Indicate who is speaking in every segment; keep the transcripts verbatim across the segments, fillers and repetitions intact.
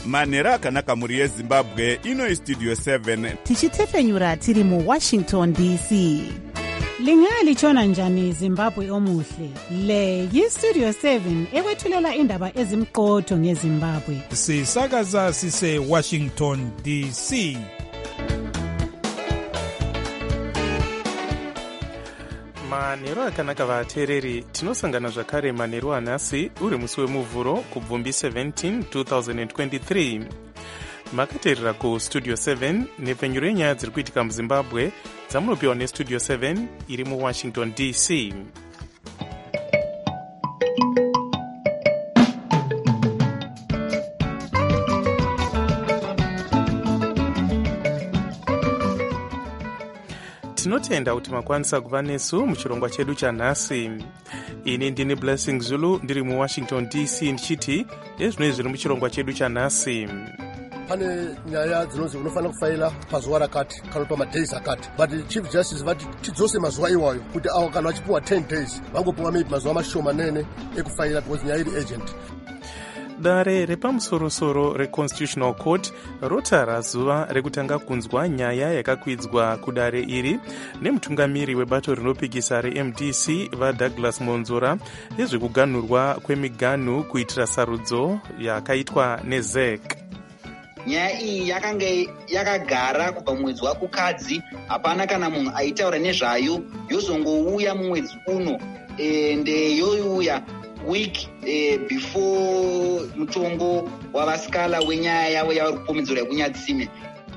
Speaker 1: manhero akanaka mhuri yezimbabwe. Ino istudio seven
Speaker 2: tichitefenyura tiri muwashington D C.
Speaker 3: Lingalitshona njani Zimbabwe omuhle? Le yistudio seven ekwethulela indaba ezimqotho ngeZimbabwe.
Speaker 4: Sisakaza sise Washington D C.
Speaker 5: manhero akanaka vateereri, tinosangana zvakare manhero anhasi uri musi wemuvhuro kubvumbi seventeen twenty twenty-three. makateerera kustudio seven nepfenyuro yenyaya dziri kuitika muzimbabwe dzamunopiwa nestudio seven iri muwashington D C. tinotenda kuti makwanisa kuva nesu muchirongwa chedu chanhasi. ini ndini Blessing Zulu ndiri muwashington D C ndichiti ezvinoi zviri muchirongwa chedu chanhasi.
Speaker 6: pane nyaya dzinonzi unofanira kufaila pazuva rakati kana pamadays akati, but chief justice vati tidzose mazuva iwayo kuti awo kana vachipiwa ten days vangopiwa maybe mazuva mashomanene ekufaila because nyaya iri agent.
Speaker 5: dare repamusorosoro reconstitutional court rotara zuva rekutanga kunzwa nyaya yakakwidzwa kudare iri nemutungamiri webato rinopikisa reM D C vaDouglas Monzora nezvekuganhurwa kwemiganhu kuitira sarudzo yakaitwa neZEC.
Speaker 7: nyaya iyi yakanga yakagara kubva mumwedzi wakukadzi, hapana kana munhu aitaura nezvayo, yozongouya mumwedzi uno ende yoiuya week eh, before mutongo wavasikala wenyaya yavo yavari kupomedzera kunyatsime.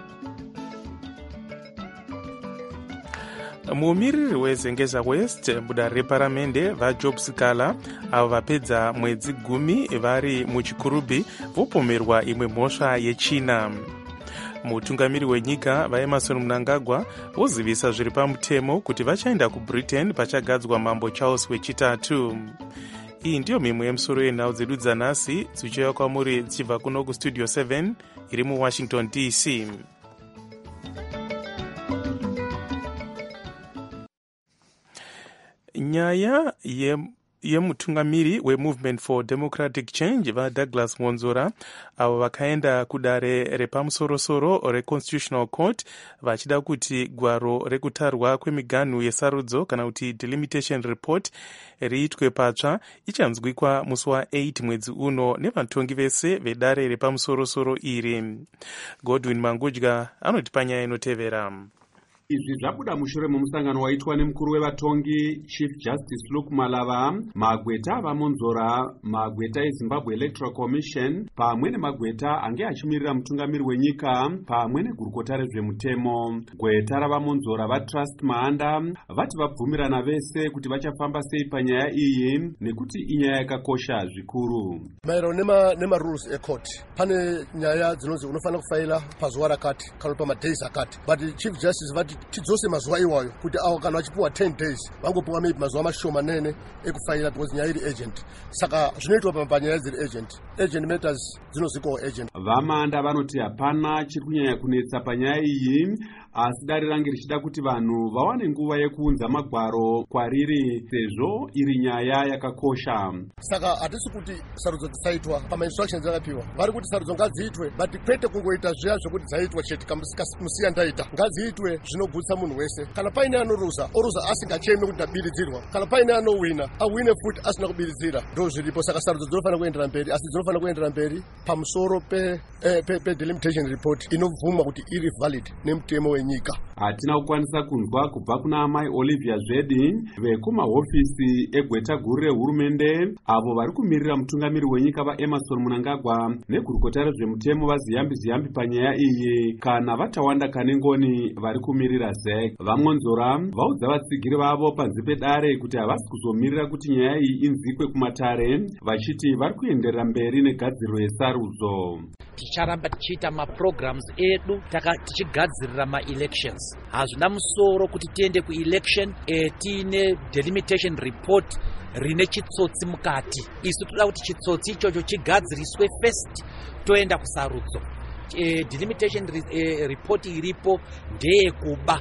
Speaker 5: mumiriri wezengeza west mudare reparamende vaJob Sikala avo vapedza mwedzi gumi vari muchikurubhi vopomerwa imwe mhosva yechina. mutungamiri wenyika vaEmmerson Mnangagwa vozivisa zviri pamutemo kuti vachaenda kuBritain pachagadzwa mambo Charles wechitatu. iyi ndiyo mimwe yemusoro yenhau dzedu dzanhasi dzichiuya kwamuri dzichibva kuno kustudio seven iri muwashington D C. nyaya ye yemutungamiri weMovement for Democratic Change vaDouglas Monzora avo vakaenda kudare repamusorosoro reconstitutional court vachida kuti gwaro rekutarwa kwemiganhu yesarudzo kana kuti delimitation report riitwe patsva ichanzwikwa musi wa8 mwedzi uno nevatongi vese vedare repamusorosoro iri. Godwin Mangudya anoti panyaya inotevera.
Speaker 8: izvi zvabuda mushure memusangano waitwa nemukuru wevatongi Chief Justice Luke Malava, magweta avaMonzora, magweta eZimbabwe Electoral Commission pamwe nemagweta ange achimirira mutungamiri wenyika pamwe negurukota rezvemutemo. gweta ravaMonzora vaTrust Mahanda vati vabvumirana vese kuti vachafamba sei panyaya iyi nekuti inyaya yakakosha zvikuru.
Speaker 6: maererano nema, nema rules ecourt pane nyaya dzinonzi unofanira kufaila pazuva rakati kana pamadays akati, but Chief Justice vati tidzose mazuva iwayo kuti awo kana vachipiwa ten days vangopiwa maybe mazuva mashomanene ekufaila because nyaya iri agent. saka zvinoitwa panyaya dziri agent agent matters dzinozikawo agent.
Speaker 8: vamanda vanoti hapana chiri kunyanya kunetsa panyaya iyi, asi dare range richida kuti vanhu vawane nguva yekuunza magwaro kwariri sezvo iri nyaya yakakosha.
Speaker 6: saka hatisi kuti sarudzo dzisaitwa pamainstructions akapiwa, vari kuti sarudzo ngadziitwe, but kwete kungoita zviya zvokuti dzaitwa chete kamusiya ndaita, ngadziitwe zvinogutsa munhu wese. kana paine anoruza oruza asingachemi kuti ndabiridzirwa, kana paine anowina awine futi asina kubiridzira, ndo zviripo. saka sarudzo dzinofanira kuendera mberi, asi dzinofanira kuendera mberi pamusoro pe, eh, pe, pe delimitation report inobvumwa kuti iri valid nemutemo wenyika.
Speaker 8: hatina kukwanisa kunzwa kubva kuna amai Olivia Zwedi vekumahofisi egweta guru rehurumende avo vari kumirira mutungamiri wenyika vaEmmerson Mnangagwa negurukota rezvemutemo vaziyambi ziyambi panyaya iyi kana vatawanda kane ngoni vari kumirira ZEC. vaMonzora vaudza vatsigiri vavo panze pedare kuti havasi kuzomirira kuti nyaya iyi inzikwe kumatare, vachiti vari kuenderera mberi negadziriro yesarudzo.
Speaker 9: ticharamba tichiita maprograms edu tichigadzirira maelections. hazvina musoro kuti tiende kuelection e, tiine delimitation report rine chitsotsi mukati. isu toda kuti chitsotsi ichocho chigadziriswe first toenda kusarudzo. E, delimitation e, report iripo ndeyekuba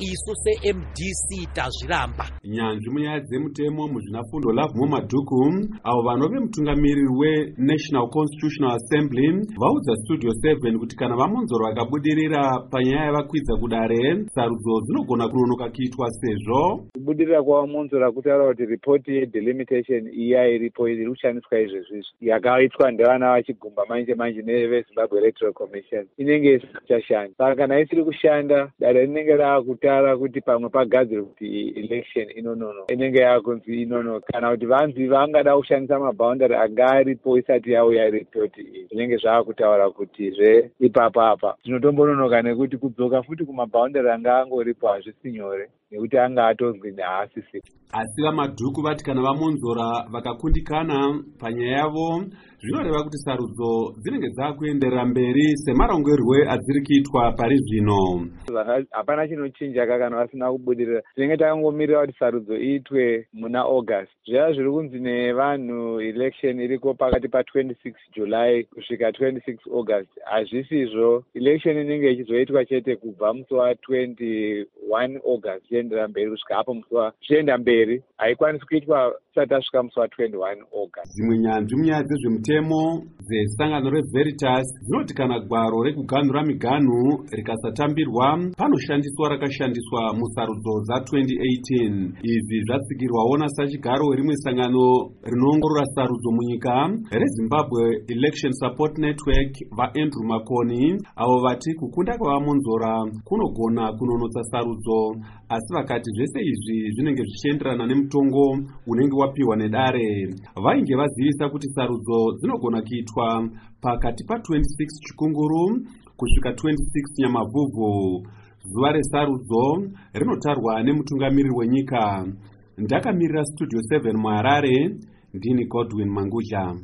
Speaker 9: isu se-M D C tazviramba.
Speaker 8: Nyanzvi munyaya dzemutemo muzvinafundo Love Mumadhuku avo vanove mutungamiriri weNational Constitutional Assembly vaudza Studio seven kuti kana vamonzoro vakabudirira panyaya yavakwidza kudare sarudzo dzinogona kunonoka kuitwa sezvo
Speaker 10: kubudirira kwavamonzora kutaura kuti ripoti yedelimitation iya iripo iri kushandiswa izvezvizvi yakaitwa ndevana vachigumba manje manje neveZimbabwe Electoral Commission inenge isichashanda. Saka kana isiri kushanda dare rinenge raakutaura kuti pamwe pagadzirwa kuti election inonono inenge yakunzi inono kana kuti vanzi vangada kushandisa maboundary anga aripo isati yauya ripoti iyi zvinenge zvaakutaura kuti zve ipapa apa zvinotombononoka nekuti kudzoka futi kumaboundary anga angoripo hazvisi nyore nekuti anga atonzwi nehaasisi.
Speaker 8: Asi vamadhuku vati kana vamonzora vakakundikana panyaya yavo zvinoreva kuti sarudzo dzinenge dzakuenderera mberi semarongerwe adziri kuitwa pari zvino.
Speaker 10: Hapana chinochinja kana vasina kubudirira. Tinenge takangomirira kuti sarudzo iitwe muna August. Zviya zviri kunzi nevanhu election iriko pakati pa twenty-six July kusvika twenty-six August hazvisizvo. Election inenge ichizoitwa chete kubva musi wa twenty-one August zvichiendera mberi kusvika hapo musi wa zvichienda mberi haikwanisi kuitwa tisati tasvika musi wa twenty-one August.
Speaker 8: Dzimwe nyanzvi munyaya dzezvemutemo dzesangano reVeritas dzinoti kana gwaro rekuganhura miganhu rikasatambirwa panoshandiswa rakashandiswa musarudzo dza twenty eighteen. Izvi zvatsigirwawo nasachigaro werimwe sangano rinoongorora sarudzo munyika reZimbabwe Election Support Network vaAndrew Makoni avo vati kukunda kwavamonzora kunogona kunonotsa sarudzo asi vakati zvese izvi zvinenge zvichienderana nemutongo unenge wapiwa nedare. Vainge vazivisa kuti sarudzo dzinogona kuitwa pakati pa twenty-six Chikunguru kusvika twenty-six Nyamavhuvhu. Zuva resarudzo rinotarwa nemutungamiriri wenyika. Ndakamirira Studio seven muHarare, ndini Godwin Mangudla.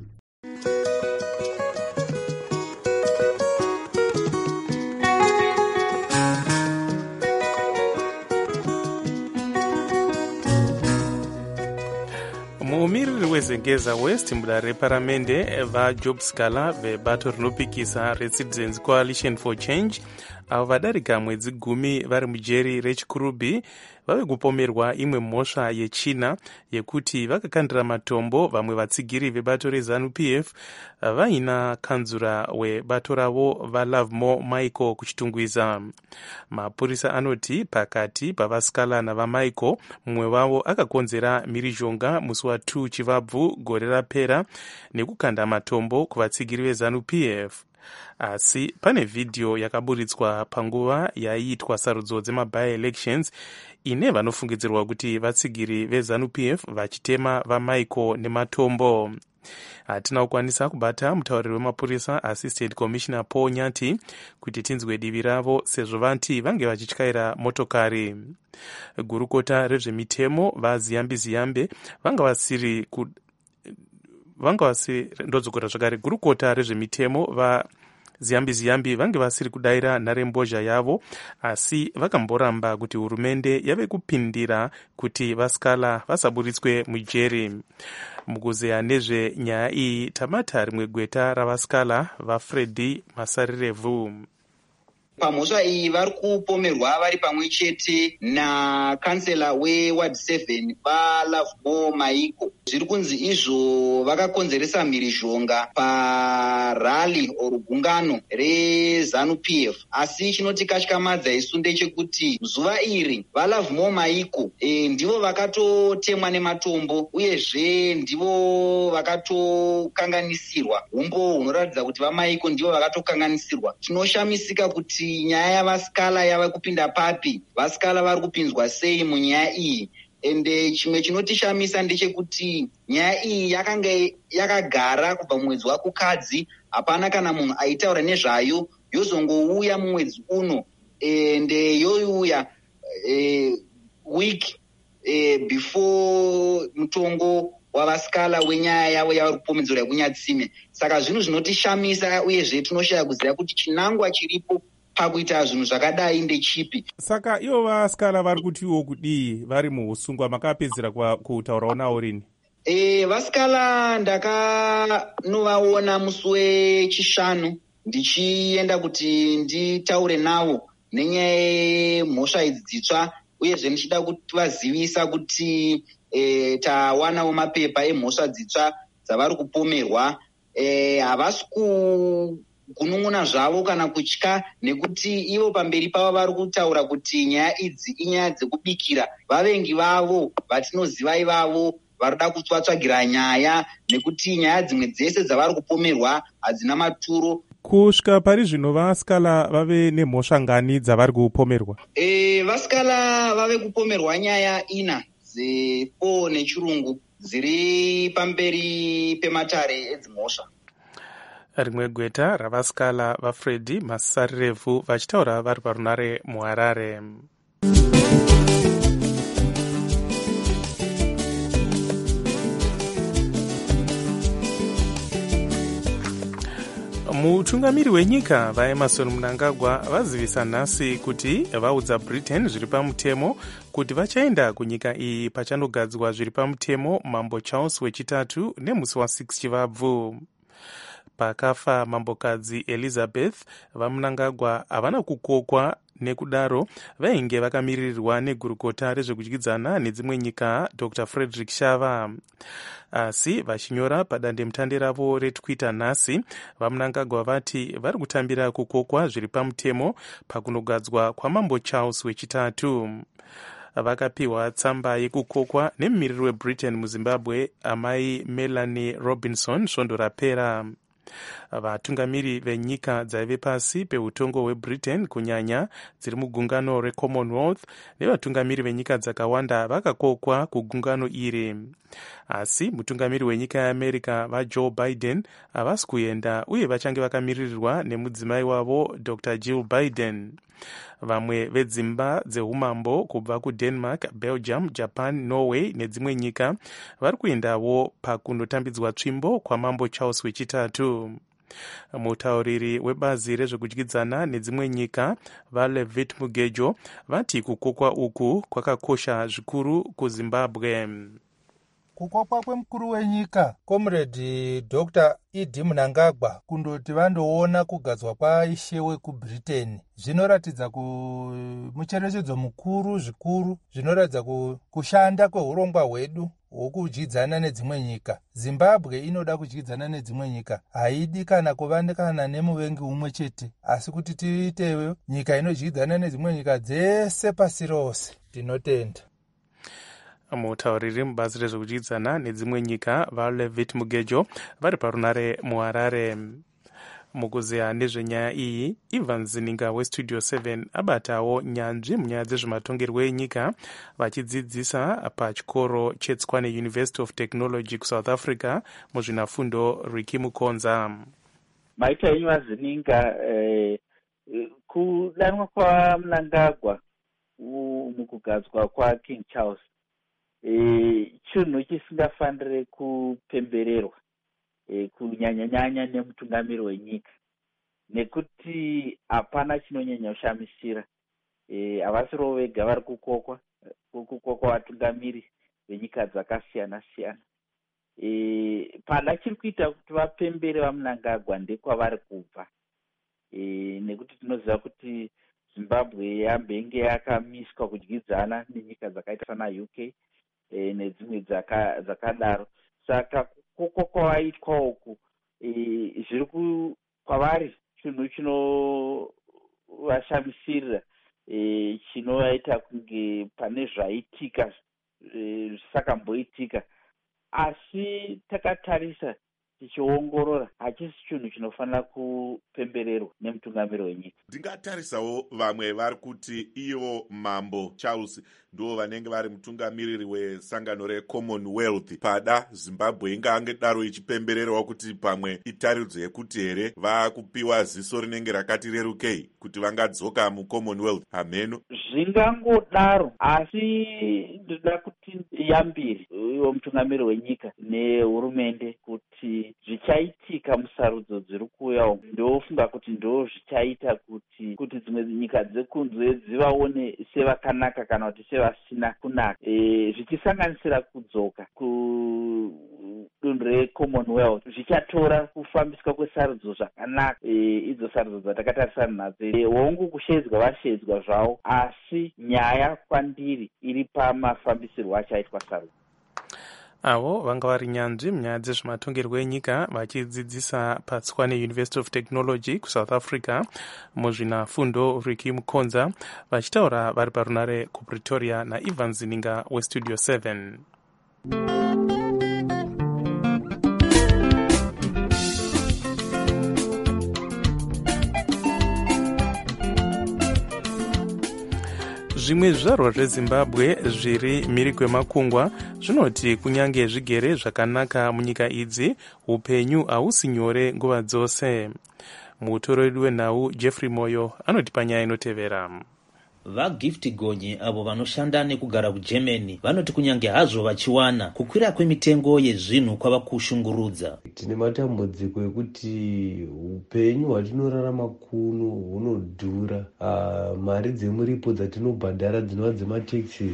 Speaker 5: mumiriri wezengeza West muda reparamende vaJob Scala vebato rinopikisa reCitizens Coalition for Change avo vadarika mwedzi gumi vari mujeri reChikurubi vave kupomerwa imwe mhosva yechina yekuti vakakandira matombo vamwe vatsigiri vebato reZANU-P F vaina kanzura webato ravo vaLove More Michael kuchitungwiza. Mapurisa anoti pakati pavaScala navaMichael mumwe wavo akakonzera mhirizhonga musi wa two Chivabvu gore rapera nekukanda matombo kuvatsigiri veZANU-P F. Asi pane vhidhiyo yakaburitswa panguva yaiitwa sarudzo dzema-by-elections ine vanofungidzirwa kuti vatsigiri veZANU-P F vachitema vaMichael nematombo. Hatina kukwanisa kubata mutauriri wemapurisa Assistant Commissioner Paul Nyati kuti tinzwe divi ravo sezvo vanti vange vachityaira motokari. Gurukota rezvemitemo vaZiyambi Ziyambe vanga vasiri ku vanga vasiri ndodzokora zvakare gurukota rezvemitemo va Ziyambi Ziyambi vange vasiri kudaira nharembozha yavo asi vakamboramba kuti hurumende yave kupindira kuti vaScala vasaburitswe mujeri. Mukuzeya nezvenyaya iyi tamata rimwe gweta ravaScala vaFreddy Masarirevu.
Speaker 7: Pamhosva iyi vari kupomerwa vari pamwe chete nakansela weward seven vaLove More Michael. Zviri kunzi izvo vakakonzeresa mhirizhonga parali or gungano reZANU-P F. Asi chinotikatyamadza isu ndechekuti zuva iri vaLove More Michael e, ndivo vakatotemwa nematombo uyezve ndivo vakatokanganisirwa. Umbo hunoratidza kuti vaMichael ndivo vakatokanganisirwa. Tinoshamisika kuti nyaya yavaScala yava kupinda papi, vaScala vari kupinzwa sei munyaya iyi. Ende chimwe chinotishamisa ndechekuti nyaya iyi yakanga yakagara kubva mumwedzi waKukadzi, hapana kana munhu aitaura nezvayo, yozongouya mumwedzi uno ende yoiuya e, week e, before mutongo wavaScala wenyaya yavo yavari kupomedzera kunyatsime. Saka zvinhu zvinotishamisa uyezve tinoshaya kuziva kuti chinangwa chiripo pakuita zvinhu zvakadai ndechipi.
Speaker 1: Saka ivo vaScala vari kutiwo kudii vari muusungwa makapedzera kutaurawo navo rini?
Speaker 7: E, vaScala ndakanovaona musi wechishanu ndichienda kuti nditaure navo nenyaya yemhosva idzi dzitsva, uyezve ndichida kuvazivisa kuti e, tawanawo mapepa emhosva dzitsva dzavari kupomerwa. E, havasi kugunun'una zvavo kana kutya, nekuti ivo pamberi pavo vari kutaura kuti nyaya idzi inyaya dzekubikira vavengi vavo vatinoziva ivavo varida kutsvatsvagira nyaya, nekuti nyaya dzimwe dzese dzavari kupomerwa hadzina maturo.
Speaker 1: Kusvika pari zvino vasikala vave nemhosva ngani dzavari kupomerwa?
Speaker 7: E, vasikala vave kupomerwa nyaya ina dzepo nechirungu dziri pamberi pematare edzimhosva.
Speaker 5: Rimwe gweta ravasikala vaFredi Masarirevu vachitaura vari parunare muHarare. Mutungamiri wenyika vaEmerson Mnangagwa vazivisa nhasi kuti vaudza Britain zviri pamutemo kuti vachaenda kunyika iyi pachanogadzwa zviri pamutemo Mambo Charles wechitatu nemusi wa6 Chivabvu. Pakafa mambokadzi Elizabeth, vaMnangagwa havana kukokwa, nekudaro vainge vakamirirwa negurukota rezvekudyidzana nedzimwe nyika Doctor Frederick Shava. Asi vachinyora padandemutande ravo reTwitter nhasi, vaMnangagwa vati vari kutambira kukokwa zviri pamutemo pakunogadzwa kwamambo Charles wechitatu. Vakapiwa tsamba yekukokwa nemumiriri weBritain muZimbabwe, amai Melanie Robinson, svondo rapera. Vatungamiri venyika dzaive pasi peutongo hweBritain, kunyanya dziri mugungano reCommonwealth, nevatungamiri venyika dzakawanda vakakokwa kugungano iri. Asi mutungamiri wenyika yeAmerica vaJoe Biden havasi kuenda, uye vachange vakamirirwa nemudzimai wavo Doctor Jill Biden. Vamwe vedzimba dzeumambo kubva kuDenmark, Belgium, Japan, Norway nedzimwe nyika vari kuendawo pakunotambidzwa tsvimbo kwamambo Charles wechitatu. Mutauriri webazi rezvekudyidzana nedzimwe nyika vaLevit Mugejo vati kukokwa uku kwakakosha zvikuru kuZimbabwe.
Speaker 4: Kukokwa kwemukuru wenyika comrade Doctor Idi Mnangagwa kundoti vandoona kugadzwa kwaishe wekuBritain zvinoratidza mucherechedzo mukuru zvikuru, zvinoratidza kushanda kwehurongwa hwedu hwokudyidzana nedzimwe nyika. Zimbabwe inoda kudyidzana nedzimwe nyika, haidi kana kuvandikana nemuvengi umwe chete, asi kuti tiitewo nyika inodyidzana nedzimwe nyika dzese pasi rose. Tinotenda.
Speaker 5: Mutauriri mubazi rezvekudyidzana nedzimwe nyika vaLevit Mugejo vari parunare muHarare. Mukuziya nezvenyaya iyi, Ivan Zininga weStudio seven abatawo nyanzvi munyaya dzezvematongerwo enyika vachidzidzisa pachikoro cheTswane University of Technology kuSouth Africa muzvinafundo Ricky Mukonza.
Speaker 11: Maita henyu vaZininga, eh, kudanwa kwaMnangagwa mukugadzwa kwaKing Charles E, chinhu chisingafanire kupembererwa e, kunyanya-nyanya nemutungamiri wenyika, nekuti hapana chinonyanya kushamisira. E, havasiro vega vari kukokwa, kukokwa vatungamiri venyika dzakasiyana-siyana. E, pana chiri kuita kuti vapembere vaMnangagwa ndekwavari kubva, e, nekuti tinoziva kuti Zimbabwe yambenge yakamiswa kudyidzana nenyika dzakaita sana U K e, nedzimwe dzakadaro. Saka kukokwa kwaitwa uku e, zviri kwavari chinhu chinovashamisirira, e, chinovaita kunge pane zvaitika zvisakamboitika, e, asi takatarisa tichiongorora hachisi chinhu chinofanira kupembererwa nemutungamiri wenyika.
Speaker 12: Ndingatarisawo vamwe vari kuti ivo mambo Charles ndo vanenge vari mutungamiriri wesangano reCommonwealth, pada Zimbabwe ingange daro ichipembererwa kuti pamwe itaridzo yekuti here vakupiwa ziso rinenge rakati rerukei kuti vangadzoka muCommonwealth. Hameno
Speaker 11: zvingangodaro, asi ndoda kuti yambiri iwo mutungamiri wenyika nehurumende kuti zvichaitika musarudzo dziri kuuya, ndofunga kuti ndo zvichaita kuti kuti dzimwe nyika dzekunze dzivaone sevakanaka kana kuti sevasina kunaka, e, zvichisanganisira kudzoka dunhu recommonwealth zvichatora kufambiswa kwesarudzo zvakanaka e, idzo sarudzo dzatakatarisana nadzo e, hongu kushedzwa vashedzwa zvavo asi nyaya kwandiri iri pamafambisirwo achaitwa sarudzo.
Speaker 5: avo vanga vari nyanzvi munyaya dzezvematongerwo enyika vachidzidzisa paTswane University of Technology kuSouth Africa muzvinafundo Riki Mukonza vachitaura vari parunare kuPretoria naIvan Zininga weStudio seven. Zvimwe zvizvarwa zveZimbabwe zviri mhiri kwemakungwa zvinoti kunyange zvigere zvakanaka munyika idzi upenyu hausi nyore nguva dzose. Mutorori wenhau Jeffrey Moyo anoti panyaya inotevera.
Speaker 13: VaGift Gonye avo vanoshanda nekugara kuGermany vanoti kunyange hazvo vachiwana kukwira kwemitengo yezvinhu kwava kushungurudza.
Speaker 14: Tine matambudziko ekuti upenyu hwatinorarama kuno hunodhura. Uh, mari dzemuripo dzatinobhadhara dzinova dzematekisi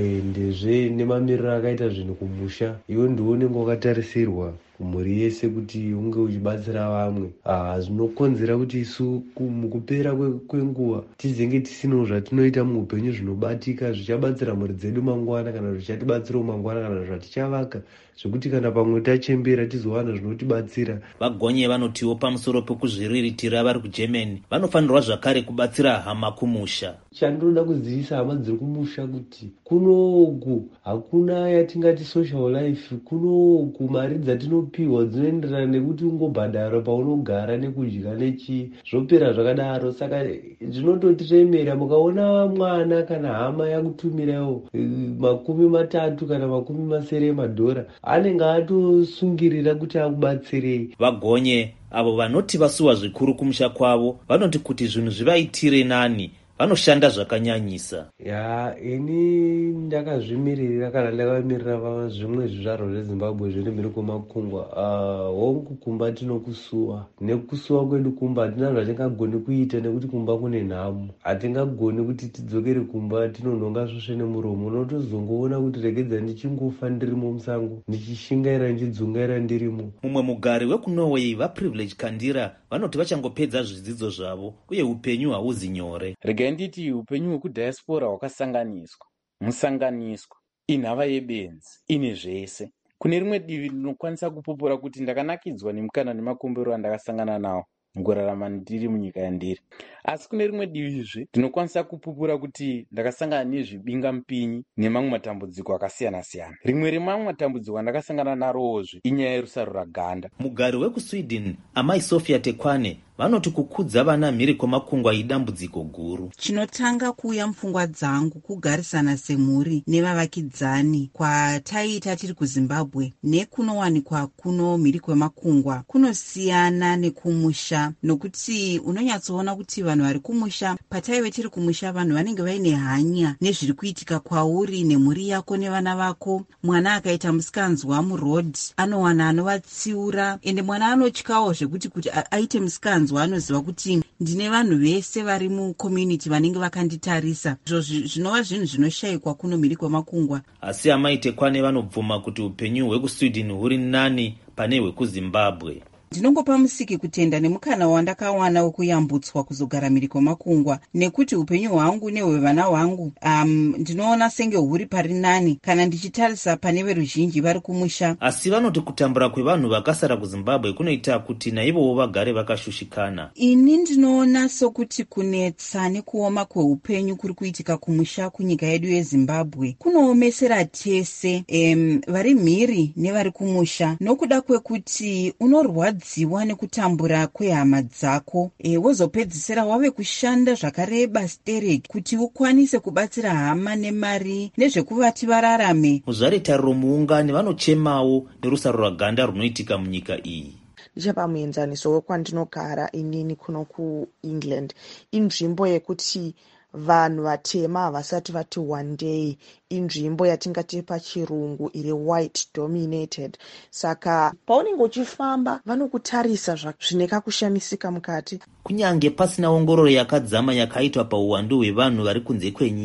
Speaker 14: ndezve nemamiriro akaita zvinhu kumusha. Iwe ndiwonenge wakatarisirwa kumhuri yese kuti unge uchibatsira vamwe. Ah, zvinokonzera kuti isu mukupera kwenguva tizenge tisino zvatinoita muupenyu zvinobatika zvichabatsira mhuri dzedu mangwana kana zvichatibatsirawo mangwana kana zvatichavaka zvekuti kana pamwe tachembera tizowana zvinotibatsira.
Speaker 13: VaGonye vanotiwo pamusoro pekuzviriritira vari kuGermany vanofanirwa zvakare kubatsira hama kumusha.
Speaker 14: Chandinoda kuzivisha hama dziri kumusha kuti kunoku hakuna yatingati social life, kunoku mari dzatinopiwa dzinoenderana nekuti ungobhadhara paunogara nekudya nechi zvopera zvakadaro. Saka zvinototiremera mukaona mwana kana hama yakutumirawo makumi matatu kana makumi masere emadhora anenge atosungirira kuti akubatsirei.
Speaker 13: VaGonye avo vanoti vasuwa zvikuru kumusha kwavo vanoti kuti zvinhu zvivaitire nani vanoshanda zvakanyanyisa.
Speaker 14: Ya, ini ndakazvimirira kana ndakamirira zvimwe zvizvarwa zveZimbabwe zviri mhiri kwemakungwa. Uh, hongu kumba tinokusuwa. Nekusuwa kwedu kumba hatina zvatingagoni kuita nekuti kumba kune nhamo. Hatingagoni kuti tidzokere kumba tinonhonga svosve nemuromo. Unotozongoona kuti regedza ndichingofa ndirimo musango ndichishingaira ndichidzungaira ndirimo.
Speaker 13: Mumwe mugari wekuNorway vaPrivilege Kandira vanoti vachangopedza zvidzidzo zvavo uye upenyu hauzi nyore.
Speaker 15: Regai nditi upenyu hwekudiaspora hwakasanganiswa, musanganiswa, inhava yebenzi, ine zvese. Kune rimwe divi ndinokwanisa kupupura kuti ndakanakidzwa nemukana nemakumbiro andakasangana nawo mugorarama ndiri munyika yandiri. Asi kune rimwe divizve ndinokwanisa kupupura kuti ndakasangana nezvibinga mupinyi nemamwe matambudziko akasiyana siyana. Rimwe remamwe matambudziko andakasangana narowozve inyaya yerusaro raganda.
Speaker 13: Mugari wekuSweden amai Sofia Tekwane vanoti kukudza vana mhiri kwemakungwa idambudziko guru.
Speaker 2: Chinotanga kuuya mupfungwa dzangu kugarisana semhuri nevavakidzani kwataiita tiri kuZimbabwe nekunowanikwa kuno mhiri kwemakungwa kunosiyana nekumusha, nokuti unonyatsoona kuti vanhu vari kumusha, pataive tiri kumusha vanhu vanenge vaine hanya nezviri kuitika kwauri nemhuri yako nevana vako. Mwana akaita musikanzwa muroad anowana anovatsiura, ende mwana anotyawo zvekuti kuti aite musikanzwa anoziva kuti ndine vanhu vese vari mucommunity vanenge vakanditarisa. Izvo zvinova zvinhu zvinoshayikwa kuno mhiri kwemakungwa.
Speaker 13: Asi amai Tekwane vanobvuma kuti upenyu hwekuSweden huri nani pane hwekuZimbabwe.
Speaker 2: Ndinongopa musiki kutenda nemukana wandakawana wekuyambutswa kuzogara mhiri kwemakungwa, nekuti upenyu hwangu nehwevana hwangu um, ndinoona senge huri pari nani kana ndichitarisa pane veruzhinji vari kumusha.
Speaker 13: Asi vanoti kutambura kwevanhu vakasara kuZimbabwe kunoita kuti naivowo vagare vakashushikana.
Speaker 2: Ini ndinoona sokuti kunetsa nekuoma kweupenyu kuri kuitika kumusha kunyika yedu yeZimbabwe kunoomesera tese um, vari mhiri nevari kumusha, nokuda kwekuti unorwadza ziwa nekutambura kwehama dzako e, wozopedzisira wave kushanda zvakareba stereki kuti ukwanise kubatsira hama nemari nezvekuvati vararame.
Speaker 13: Muzvaretariro muungani vanochemawo nerusaro rwaganda runoitika munyika iyi.
Speaker 16: Ndichapa muenzaniso wekwandinogara inini kuno kuEngland, inzvimbo yekuti vanhu vatema havasati vati one day, inzvimbo yatingati pachirungu iri white dominated. Saka paunenge uchifamba vanokutarisa zvine kakushamisika mukati.
Speaker 13: Kunyange pasina ongororo yakadzama yakaitwa pauwandu hwevanhu vari kunze kwenyika.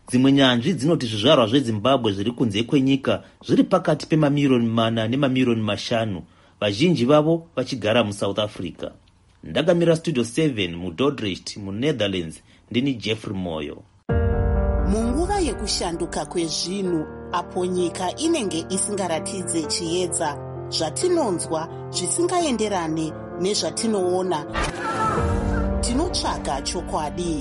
Speaker 13: Dzimwe nyanzvi dzinoti zvizvarwa zveZimbabwe zviri kunze kwenyika zviri pakati pemamiliyoni mana nemamiliyoni mashanu, vazhinji vavo vachigara muSouth Africa. Ndakamira Studio seven muDordrecht muNetherlands, ndini Jeffrey Moyo.
Speaker 17: Munguva yekushanduka kwezvinhu, apo nyika inenge isingaratidze chiedza, zvatinonzwa zvisingaenderane nezvatinoona, tinotsvaga chokwadi.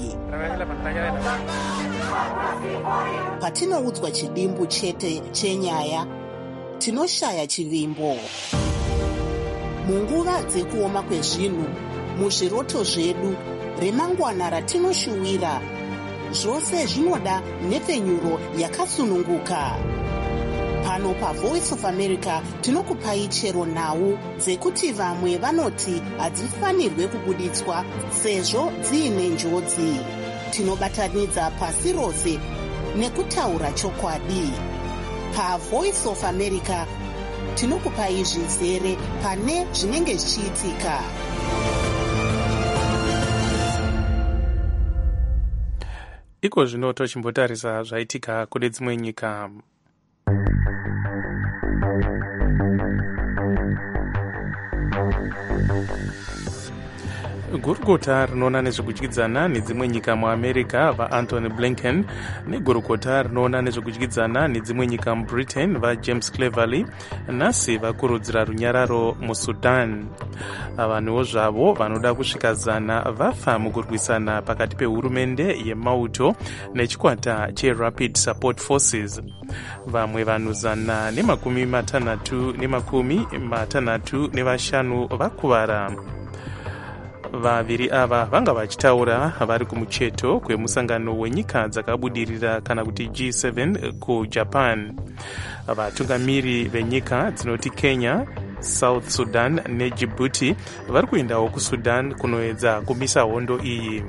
Speaker 17: Patinoudzwa chidimbu chete chenyaya, tinoshaya chivimbo. Munguva dzekuoma kwezvinhu, muzviroto zvedu, remangwana ratinoshuwira, zvose zvinoda nhepfenyuro yakasununguka. Pano paVoice of America tinokupai chero nhau dzekuti vamwe vanoti hadzifanirwe kubuditswa sezvo dziine njodzi. Tinobatanidza pasi rose nekutaura chokwadi. PaVoice of America tinokupai zvizere pane zvinenge zvichiitika.
Speaker 5: Iko zvino tochimbotarisa zvaitika kune dzimwe nyika. Gurukota rinoona nezvekudyidzana nedzimwe nyika muAmerica vaAnthony Blinken negurukota rinoona nezvekudyidzana nedzimwe nyika muBritain vaJames Cleverly nhasi vakurudzira runyararo muSudan. Vanhuwo zvavo vanoda kusvika zana vafa mukurwisana pakati pehurumende yemauto nechikwata cheRapid Support Forces. Vamwe vanhu zana nemakumi matanhatu nemakumi matanhatu nevashanu vakuvara. Vaviri ava vanga vachitaura vari kumucheto kwemusangano wenyika dzakabudirira kana kuti G seven kuJapan. Vatungamiri venyika dzinoti Kenya, South Sudan neDjibouti vari kuendawo kuSudan kunoedza kumisa hondo iyi.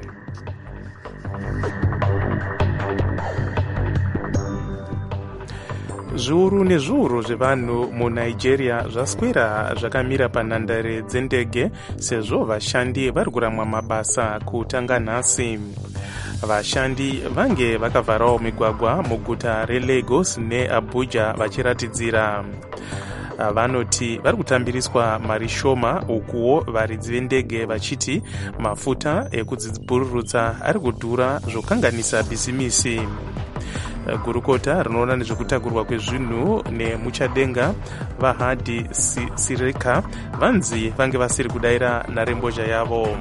Speaker 5: Zviuru nezviuru zvevanhu muNigeria zvaswera zvakamira panhandare dzendege sezvo vashandi vari kuramwa mabasa kutanga nhasi. Vashandi vange vakavharawo migwagwa muguta reLagos neAbuja vachiratidzira. Vanoti vari kutambiriswa mari shoma, ukuwo varidzi vendege vachiti mafuta ekudzibhururutsa ari kudhura zvokanganisa bhizimisi. Gurukota rinoona nezvekutakurwa kwezvinhu nemuchadenga vaHadi Sirika vanzi vange vasiri kudaira nharembozha yavo.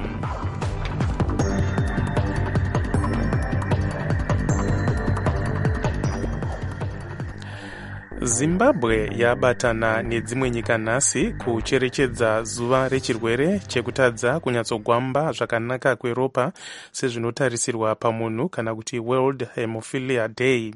Speaker 5: Zimbabwe yabatana nedzimwe nyika nhasi kucherechedza zuva rechirwere chekutadza kunyatsogwamba zvakanaka kweropa sezvinotarisirwa pamunhu kana kuti World Hemophilia Day.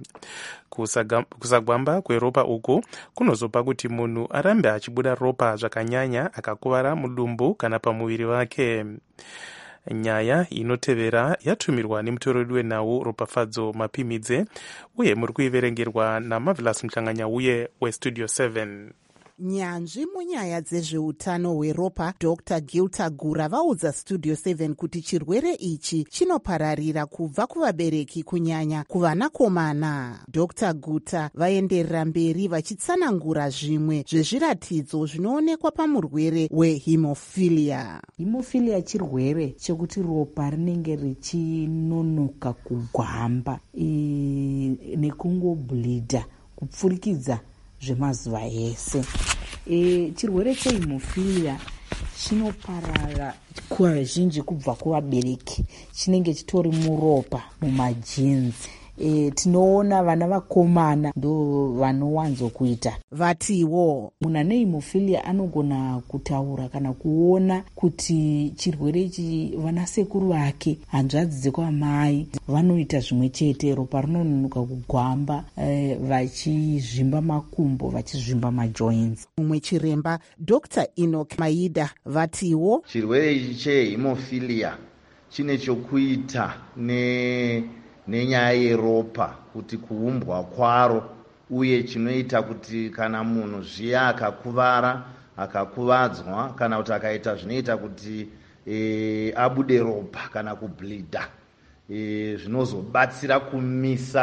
Speaker 5: Kusagwamba kweropa uku kunozopa kuti munhu arambe achibuda ropa zvakanyanya akakuvara mudumbu kana pamuviri wake. Nyaya inotevera yatumirwa nemutoreri wenhau Ropafadzo Mapimidze uye muri kuiverengerwa naMarvelous Mhlanganyauye weStudio seven.
Speaker 17: Nyanzvi munyaya dzezveutano hweropa Doctor Gilta Gura vaudza Studio seven kuti chirwere ichi chinopararira kubva kuvabereki kunyanya kuvanakomana. Doctor Guta vaenderera mberi vachitsanangura zvimwe zvezviratidzo zvinoonekwa pamurwere wehemophilia.
Speaker 18: Hemophilia chirwere chekuti ropa rinenge richinonoka kugwamba e, nekungobhulidha kupfurikidza zvemazuva ese. E, chirwere chehemophilia chinoparara kuvazhinji kubva kuvabereki, chinenge chitori muropa mumajinzi. E, tinoona vana vakomana ndo vanowanzo kuita.
Speaker 17: Vatiwo
Speaker 18: munhu ane hemophilia anogona kutaura kana kuona kuti chirwere ichi vanasekuru vake, hanzvadzi dzekwamai vanoita zvimwe chete, ropa rinononoka kugwamba, e, vachizvimba makumbo, vachizvimba majoints.
Speaker 17: Mumwe chiremba Doctor Enoch Maida vatiwo
Speaker 19: chirwere ichi chehemophilia chine chokuita ne nenyaya yeropa kuti kuumbwa kwaro, uye chinoita kuti kana munhu zviya akakuvara akakuvadzwa kana kuti akaita zvinoita kuti e, abude ropa kana kubhilidha, e, zvinozobatsira kumisa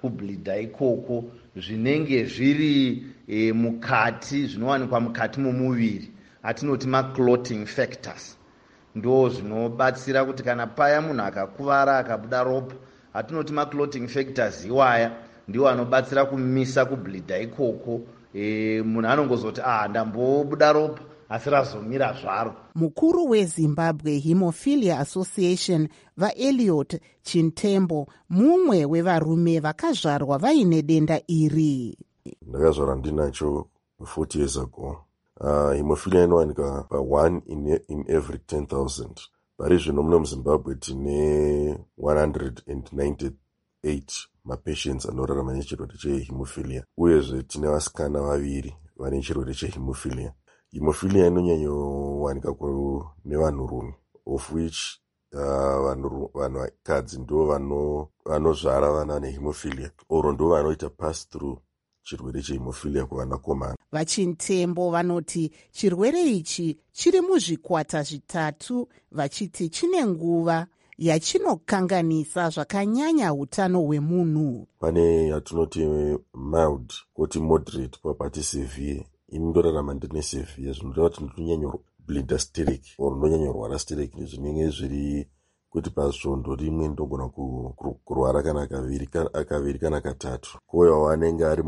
Speaker 19: kubhilidha ikoko zvinenge zviri e, mukati zvinowanikwa mukati momuviri atinoti maclotting factors ndo zvinobatsira kuti kana paya munhu akakuvara akabuda ropa atinoti maclotting factors iwaya ndiwo anobatsira kumisa kubhilidha ikoko e, munhu anongozoti ah ndambobuda ropa asi razomira zvaro.
Speaker 17: Mukuru weZimbabwe Hemophilia Association vaEliot Chintembo mumwe wevarume vakazvarwa vaine denda iri.
Speaker 20: Ndakazvarwa ndinacho forty years ago. Uh, hemophilia inowanika pa one in, in every ten thousand. Pari zvino muno muZimbabwe tine one hundred ninety-eight mapatients anorarama nechirwere chehemophilia uyezve tine vasikana vaviri vane chirwere chehemophilia. Hemophilia inonyanyowanika nevanhurume of which vanhu uh, vakadzi ndo vanozvara vana nehemophilia oro ndo vanoita pass through chirwere chehemophilia kuvanakomana.
Speaker 17: Vachintembo vanoti chirwere ichi chiri muzvikwata zvitatu vachiti chine nguva yachinokanganisa zvakanyanya utano hwemunhu.
Speaker 20: Pane yatinoti mild koti moderate papati severe indorarama ndine severe zvinoreva kuti ndinonyanyorwa bleeder steric or ndonyanyorwara steric zvinenge zviri kuti pasvondo rimwe ndogona kurwara kana akaviri kana katatu. Kuyo wanenge ari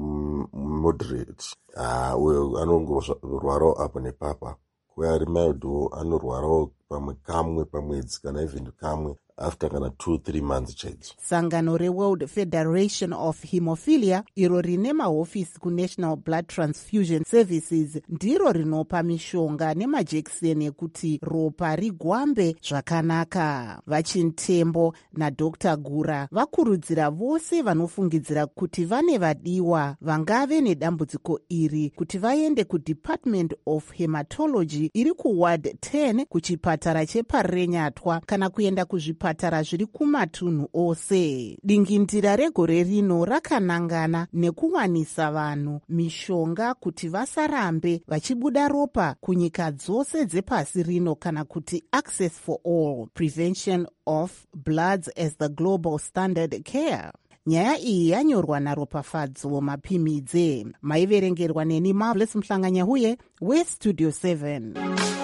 Speaker 20: moderate ah uyo anongorwarawo apo nepapa. Kuyo ari mild anorwarawo pamwe kamwe pamwedzi kana even kamwe after kana two three months chaidzo.
Speaker 17: Sangano reWorld Federation of Hemophilia iro rine mahofisi kuNational Blood Transfusion Services ndiro rinopa mishonga nemajekiseni ekuti ropa rigwambe zvakanaka. Vachintembo naDr Gura vakurudzira vose vanofungidzira kuti vane vadiwa vangave nedambudziko iri kuti vaende kuDepartment of Hematology iri kuward ten kuchipatara cheparenyatwa kana kuenda kuzvipatara patara zviri kumatunhu ose. Dingindira regore rino rakanangana nekuwanisa vanhu mishonga kuti vasarambe vachibuda ropa kunyika dzose dzepasi rino kana kuti access for all, prevention of bloods as the global standard care. Nyaya iyi yanyorwa naRopafadzo Mapimidze. Maiverengerwa neni Marvelous Mhlanganyahuye weStudio seven.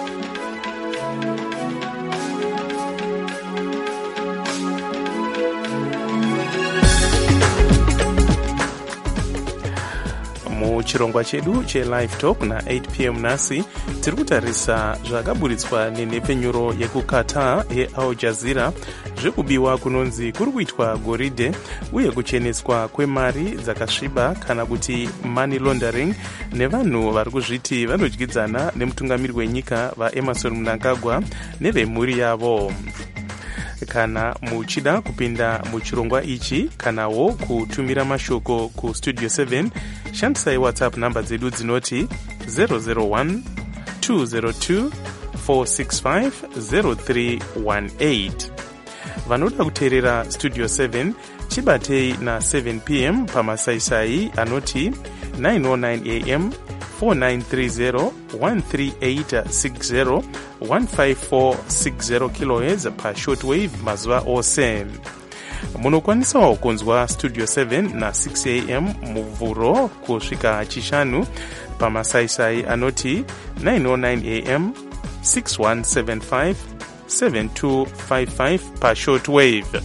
Speaker 5: muchirongwa chedu chelive talk na-eight p m nhasi tiri kutarisa zvakaburitswa nenhepfenyuro yekuqatar yeAl Jazeera zvekubiwa kunonzi kuri kuitwa goridhe uye kucheneswa kwemari dzakasviba kana kuti money laundering nevanhu vari kuzviti vanodyidzana nemutungamiri wenyika vaEmmerson Mnangagwa nevemhuri yavo. Kana muchida kupinda muchirongwa ichi kanawo kutumira mashoko ku Studio seven shandisai WhatsApp namba dzedu dzinoti zero zero one two zero two four six five zero three one eight. Vanoda kuteerera Studio seven chibatei na seven p m pamasaisai anoti nine oh nine a m four nine three zero one three eight six zero one five four six zero kilohertz pa shortwave mazuva ose. Munokwanisawo kunzwa Studio seven na six a m muvhuro kusvika chishanu pamasaisai anoti nine oh nine a m six one seven five seven two five five pa shortwave.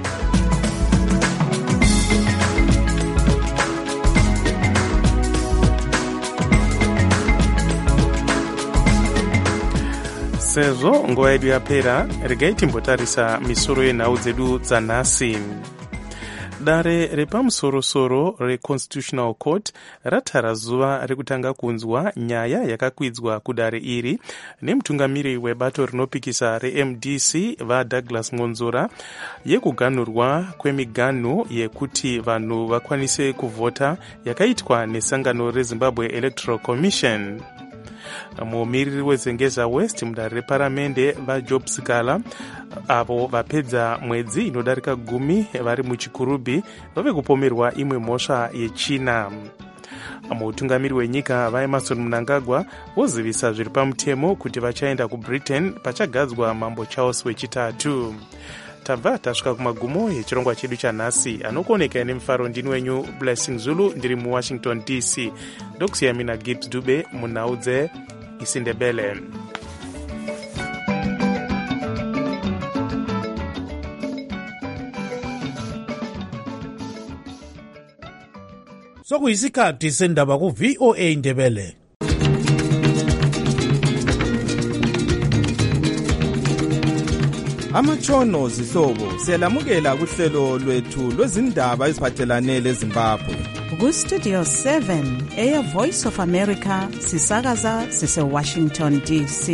Speaker 5: Sezvo nguva yedu yapera, regai timbotarisa misoro yenhau dzedu dzanhasi. Dare repamusorosoro reConstitutional Court ratara zuva rekutanga kunzwa nyaya yakakwidzwa kudare iri nemutungamiri webato rinopikisa reM D C vaDouglas Ngonzora yekuganhurwa kwemiganhu yekuti vanhu vakwanise kuvhota yakaitwa nesangano reZimbabwe Electoral Commission. Mumiriri wezengeza West mudare reparamende vaJob Sikala avo vapedza mwedzi inodarika gumi vari muchikurubhi vave kupomerwa imwe mhosva yechina. Mutungamiri wenyika vaEmmerson Mnangagwa vozivisa zviri pamutemo kuti vachaenda kuBritain pachagadzwa mambo Charles wechitatu. tabva tasvika kumagumo echirongwa chedu chanhasi. Anokuoneka nemufaro ndini wenyu Blessing Zulu, ndiri muwashington D C. Ndokusiya mina Gibbs Dube munhau dzeIsindebele.
Speaker 21: Sokuyisikhathi sendaba ku-V O A Indebele.
Speaker 22: Amatshono zihlobo siyalamukela kuhlelo lwethu lwezindaba eziphathelane leZimbabwe.
Speaker 23: Ku-Studio seven eya Voice of America sisakaza sise-Washington D C.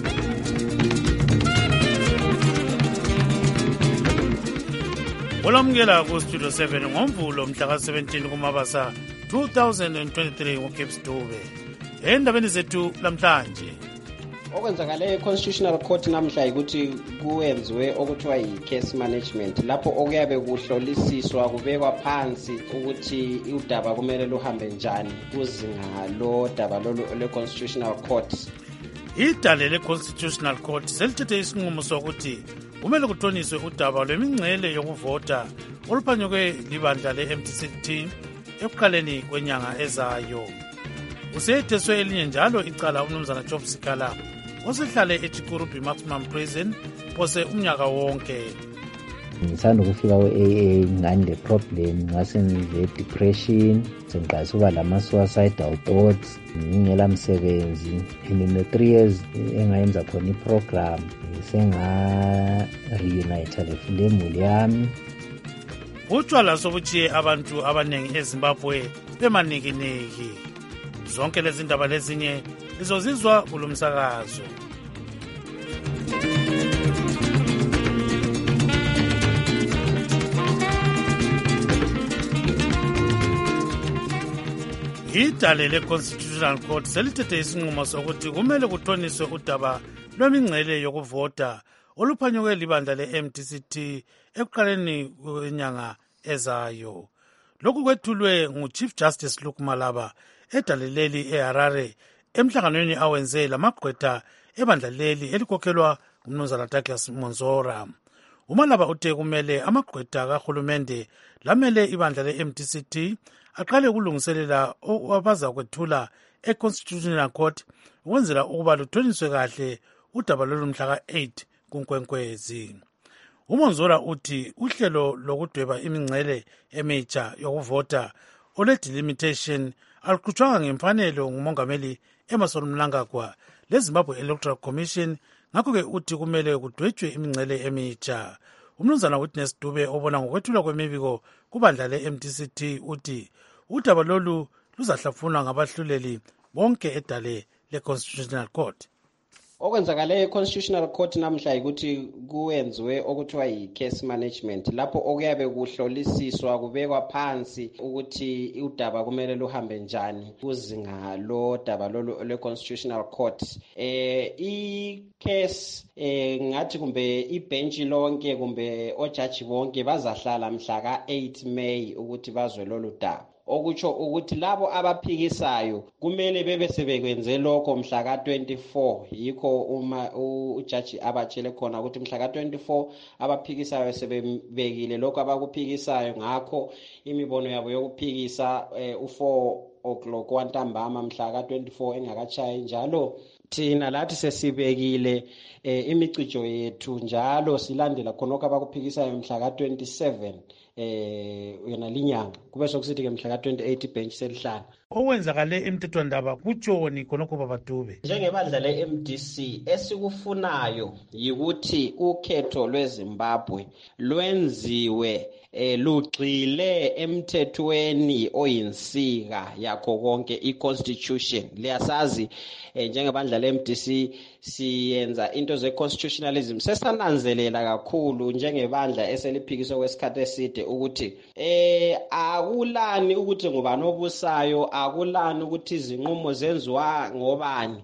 Speaker 21: Olamukela ku-Studio seven ngoMvulo mhla ka-seventeen kuMabasa two thousand twenty-three ngoGibbs Dube. Endabeni zethu lamhlanje,
Speaker 24: okwenzakale e-Constitutional Court namhla ukuthi kuwenziwe okuthiwa yi-case management, lapho okuyabe kuhlolisiswa kubekwa phansi ukuthi udaba kumele luhambe njani kuzinga lo daba lolu le-Constitutional Court.
Speaker 21: idale le-Constitutional Court selithethe isinqumo sokuthi kumele kuthoniswe udaba lwemingcele yokuvota oluphanyekwe libandla le-M T C T ekuqaleni kwenyanga ezayo. Usetheswe elinye njalo icala umnumzana Job Sikala osehlale eChikurubi Maximum Prison pose umnyaka wonke.
Speaker 25: Ngithanda ukufika ku-A A ngani le problem ngase ngive depression, sengiqalisa uba lama-suicidal thoughts, ngingela msebenzi, and in the three years engayenza khona i-program senga-reunite lefemuli yami.
Speaker 21: Utshwala sobutshiye abantu abaningi eZimbabwe bemanikiniki. Zonke lezi ndaba lezinye lizozizwa kulo msakazo. Idale le-Constitutional Court selithethe isinqumo sokuthi kumele kuthoniswe udaba lwemingcele yokuvota oluphanyekwe libandla le-M T C T ekuqaleni kwenyanga ezayo. Lokhu kwethulwe ngu-Chief Justice Luke Malaba edaleleli eHarare emhlanganweni awenze lamagqwetha ebandla leli elikhokhelwa ngumnumzana Douglas Monzora. Umalaba uthe kumele amagqwetha kahulumende lamele ibandla le-M T C T aqale ukulungiselela abaza kwethula e-Constitutional Court ukwenzela ukuba luthoniswe kahle udaba lolu mhla ka-eight kuNkwenkwezi. uMonzora uthi uhlelo lokudweba imingcele emitsha yokuvota ole-delimitation aluqhutshwanga ngemfanelo ngumongameli Emmerson Mnangagwa leZimbabwe Electoral Commission, ngakho-ke uthi kumele kudwetshwe imingcele emitsha. Umnumzana Witness Dube obona ngokwethula kwemibiko kubandla le-M T C T uthi udaba lolu luzahlafunwa ngabahluleli bonke edale le-Constitutional Court.
Speaker 24: Okwenzakale e-Constitutional Court namhla ukuthi kuwenziwe okuthiwa yi-case management, lapho okuyabe kuhlolisiswa kubekwa phansi ukuthi udaba kumele luhambe njani kuzinga lo daba lolu le-Constitutional Court. Eh i-case eh ngathi kumbe ibenchi lonke kumbe ojaji bonke bazahlala mhla ka-eight May ukuthi bazwe lolu daba. Okutsho ukuthi labo abaphikisayo kumele bebe sebekwenze lokho mhla ka twenty-four, yikho uma ujaji abatshele khona ukuthi mhla ka twenty-four abaphikisayo sebebekile lokho abakuphikisayo, ngakho imibono yabo yokuphikisa u four o'clock wantambama mhla ka twenty-four engakachayi. Njalo thina lathi sesibekile eh, imicijo yethu njalo silandela khonokho abakuphikisayo mhla ka twenty-seven eh yona linyanga, kube sokusithi ke mhla ka twenty-eight ibench selihlala.
Speaker 21: Okwenzakale emthethwandaba kutshoni khonokho babadube.
Speaker 24: Njengebandla le-M D C esikufunayo yikuthi ukhetho lweZimbabwe lwenziwe eh lugxile emthethweni oyinsika yakho konke i-constitution. Liyasazi eh, njengebandla le-M D C siyenza into ze-constitutionalism, sesananzelela kakhulu njengebandla eseliphikiswa kwesikhathi eside ukuthi eh akulani ukuthi ngubani obusayo, akulani ukuthi izinqumo zenziwa ngobani.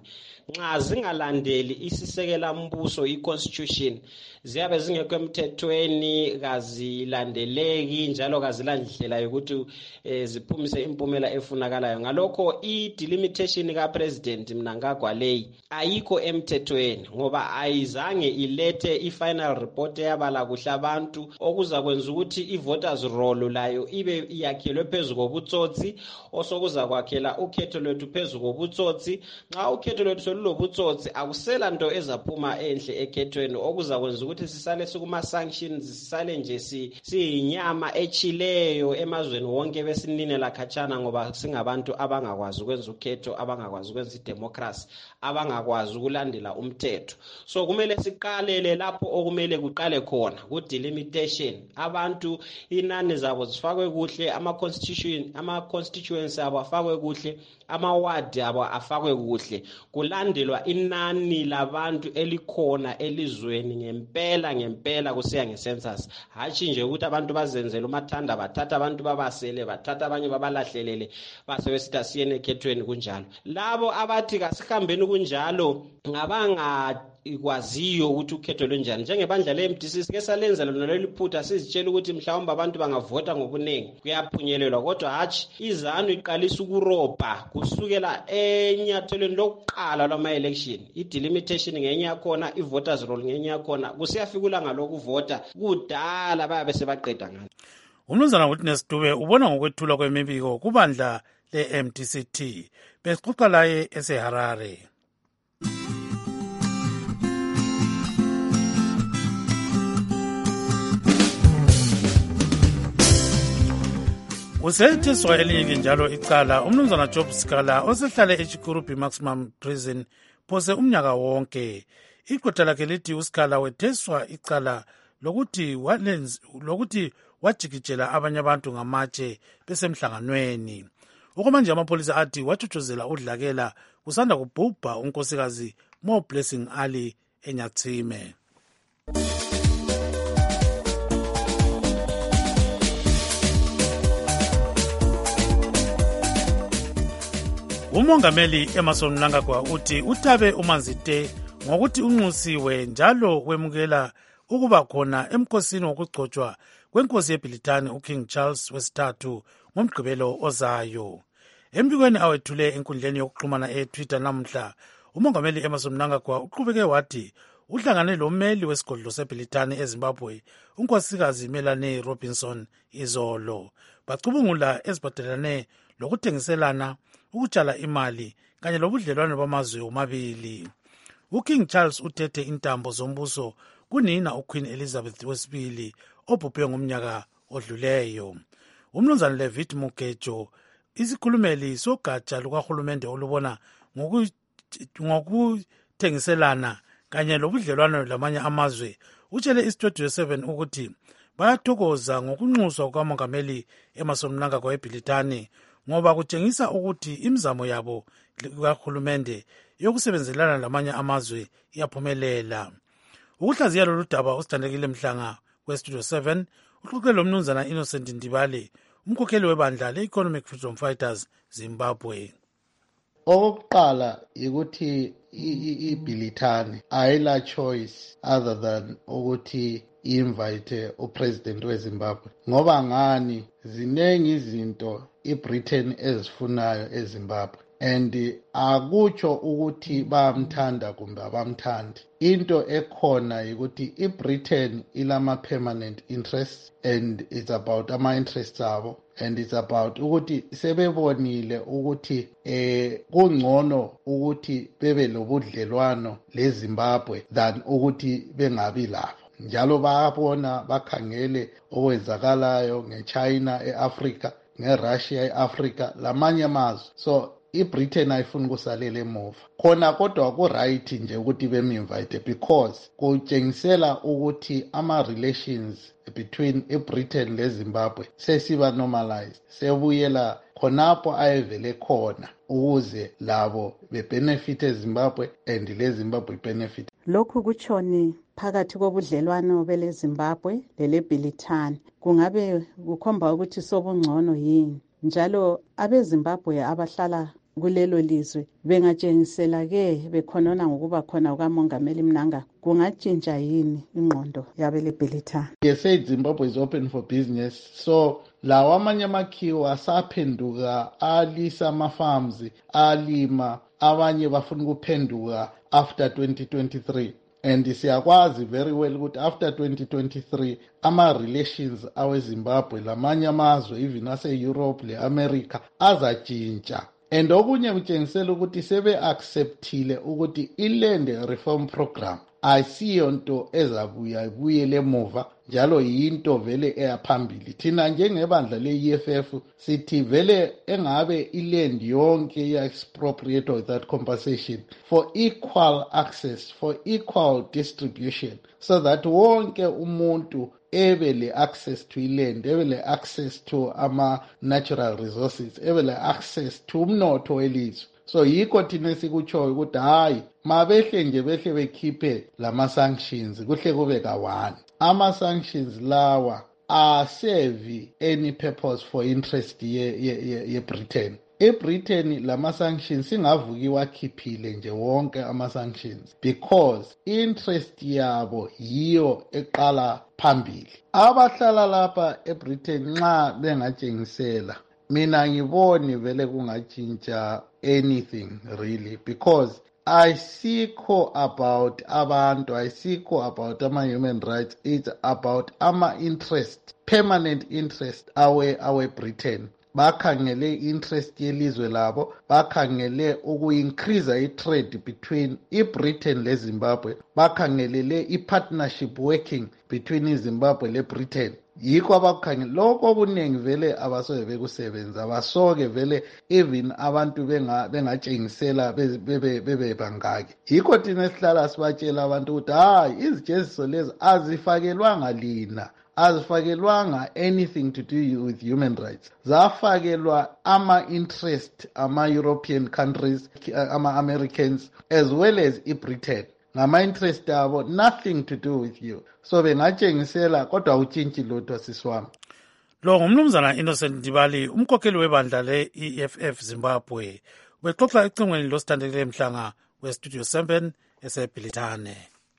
Speaker 24: nxa zingalandeli isisekela mbuso i-constitution ziyabe zingekho emthethweni, kazilandeleki njalo kazilandlela yokuthi eh, ziphumise impumela efunakalayo. Ngalokho i-delimitation ka-President Mnangagwa leyi ayikho emthethweni ngoba ayizange ilethe i-final report eyabala kuhle abantu okuza kwenza ukuthi i-voters roll layo ibe yakhelwe phezu kobutsotsi osokuza kwakhela ukhetho lwethu phezu kobutsotsi. Nxa ukhetho lwethu solulobutsotsi akusela nto ezaphuma enhle ekhethweni okuza kwenza ukuthi sisale sikuma sanctions, sisale nje siyinyama echileyo emazweni wonke besininela khatshana ngoba singabantu abangakwazi ukwenza ukhetho, abangakwazi ukwenza idemocracy, abangakwazi ukulandela umthetho. So kumele siqalele lapho okumele kuqale khona ku delimitation. Abantu inani zabo zifakwe kuhle, ama constitution ama constituency abo afakwe kuhle, ama ward abo afakwe kuhle, kulandelwa inani labantu elikhona elizweni ngempela ngempela kusiya ngecensus. Hathi nje ukuthi abantu bazenzele umathanda bathatha abantu babasele bathatha abanye babalahlelele base besitha siyene ekhethweni kunjalo. Labo abathi kasihambeni kunjalo ngabanga ikwaziyo ukuthi ukhetho lwenjani. Njengebandla le-M D C sike salenza lona leli phutha sizitshela ukuthi mhlawumbe abantu bangavota ngobuningi kuyaphunyelelwa, kodwa hatshi izanu iqalisa ukurobha kusukela enyathelweni lokuqala lwama-election. I-delimitation ngenye yakhona, i-voters roll ngenye yakhona, kusiyafika ulanga lokuvota kudala bayabe sebaqeda ngalo.
Speaker 21: Umnumzana Witness Dube ubona ngokwethulwa kwemibiko kubandla le-M D C T. Besixoxa laye eseHarare. Usetshenziswa elinye njalo icala umnumzana Job Sikala osehlale eChikurubi Maximum Prison phose umnyaka wonke. Iqotha lakhe lithi uSikala wetheswa icala lokuthi walenzi lokuthi wajikijela abanye abantu ngamatshe besemhlanganweni. Okwamanje amapholisa athi wathuthuzela udlakela kusanda kubhubha unkosikazi Mo Blessing Ali eNyathime. Umongameli Emmerson Mnangagwa uthi uthabe uManzite ngokuthi unxusiwe njalo wemukela ukuba khona emkhosini wokugcotshwa kwenkosi yeBritani uKing Charles wesithathu ngomgqibelo ozayo. Embikweni awethule enkundleni yokuxhumana eTwitter namhla, umongameli Emmerson Mnangagwa uqhubeke wathi uhlangane lomeli wesigodlo seBritani eZimbabwe unkosikazi Melanie Robinson izolo. Bacubungula ezibhadelane lokuthengiselana, ukutshala imali kanye lobudlelwane bamazwe omabili. uKing Charles uthethe intambo zombuso kunina uQueen Elizabeth wesibili obhubhe ngomnyaka odluleyo. Umnumzana Levitt Mugejo, isikhulumeli sogatsha lukahulumende olubona ngokuthengiselana kanye lobudlelwane lamanye amazwe, utshele iStudio seven ukuthi bayathokoza ngokunxuswa kukamongameli Emmerson Mnangagwa eBritani ngoba kutshengisa ukuthi imizamo yabo kahulumende yokusebenzelana lamanye amazwe iyaphumelela. Ukuhlaziya lolu daba usithandekile Mhlanga weStudio seven uxoxe lomnumzana Innocent Ndibale, umkhokheli webandla le-Economic Freedom Fighters Zimbabwe.
Speaker 3: Okokuqala ukuthi iBritani ayila choice other than ukuthi invite upresident weZimbabwe, ngoba ngani zinengi izinto iBritain ezifunayo eZimbabwe and akutsho ukuthi bayamthanda kumbe abamthandi. Into ekhona ukuthi iBritain ilama permanent interests and it's about ama interests abo, and it's about ukuthi sebebonile ukuthi eh kungcono ukuthi bebe lobudlelwano leZimbabwe than ukuthi bengabi labo. Njalo bayabona bakhangele okwenzakalayo ngeChina eAfrica, ngeRussia eAfrica lamanye amazwe. So iBritain ayifuni ukusalela emuva khona, kodwa ku right nje ukuthi beminvite because kutshengisela ukuthi ama relations between iBritain leZimbabwe sesiba normalized, sebuyela khonapho ayevele khona ukuze labo bebenefit eZimbabwe and leZimbabwe benefit.
Speaker 23: Lokhu kuchoni phakathi kobudlelwano beleZimbabwe leleBritani kungabe kukhomba ukuthi sobungcono yini, njalo abeZimbabwe abahlala kulelo lizwe bengatshengisela-ke bekhonona ngokuba khona kukamongameli Mnangagwa kungatshintsha yini ingqondo yabele Bhilitane?
Speaker 3: They said Zimbabwe is open for business, so lawa amanye amakhiwo asaphenduka alisa ama-farms alima, abanye bafuna ukuphenduka after twenty twenty-three. And siyakwazi very well ukuthi after twenty twenty-three ama-relations awezimbabwe lamanye amazwe even ase-Europe le-America azatshintsha. And okunye kutshengisela ukuthi sebe-acceptile ukuthi i-land reform program ayisiyo nto ezabuya ibuyele emuva, njalo yinto vele eyaphambili. Thina njengebandla le-E F F sithi vele engabe iland yonke iya-expropriate without compensation for equal access, for equal distribution, so that wonke umuntu ebe le-access to iland, ebe le-access to ama-natural resources, ebe le-access to umnotho welizwe. So yikho thina sikutshoyo ukuthi hayi mabehle nje behle bekhiphe lama-sanctions kuhle kube ka-one. Ama-sanctions lawa aserve any purpose for interest ye-Britain. eBritain lama-sanctions singavuki wakhiphile nje wonke ama-sanctions because interest yabo yiyo eqala phambili. Abahlala lapha eBritain nxa bengatshengisela, mina ngiboni vele kungatshintsha anything really, because ayisikho about abantu, ayisikho about ama-human rights, it's about ama-interest, permanent interest awe awe Britain. Bakhangele interest yelizwe labo, bakhangele uku-increase i-trade between i-Britain le-Zimbabwe, bakhangelele i-partnership working between iZimbabwe le-Britain. Yikho abakukhangela lokho okuningi vele abasoke bekusebenza, abasoke vele even abantu bengatshengisela bebe bebe bangaki. Yikho thina esihlala sibatshela abantu ukuthi hayi izijeziso lezi azifakelwanga lina, azifakelwanga anything to do with human rights, zafakelwa ama-interest ama-European countries, ama-Americans as well as i-Britain. Ngama-interest abo, nothing to do with you. So bengatshengisela kodwa utshintshi lutho siswami.
Speaker 21: Lo ngumnumzana Innocent Ndibali, umkhokheli webandla le-E F F Zimbabwe, ubexoxa ecingweni losithandekile Mhlanga westudio seven eseBhilitane.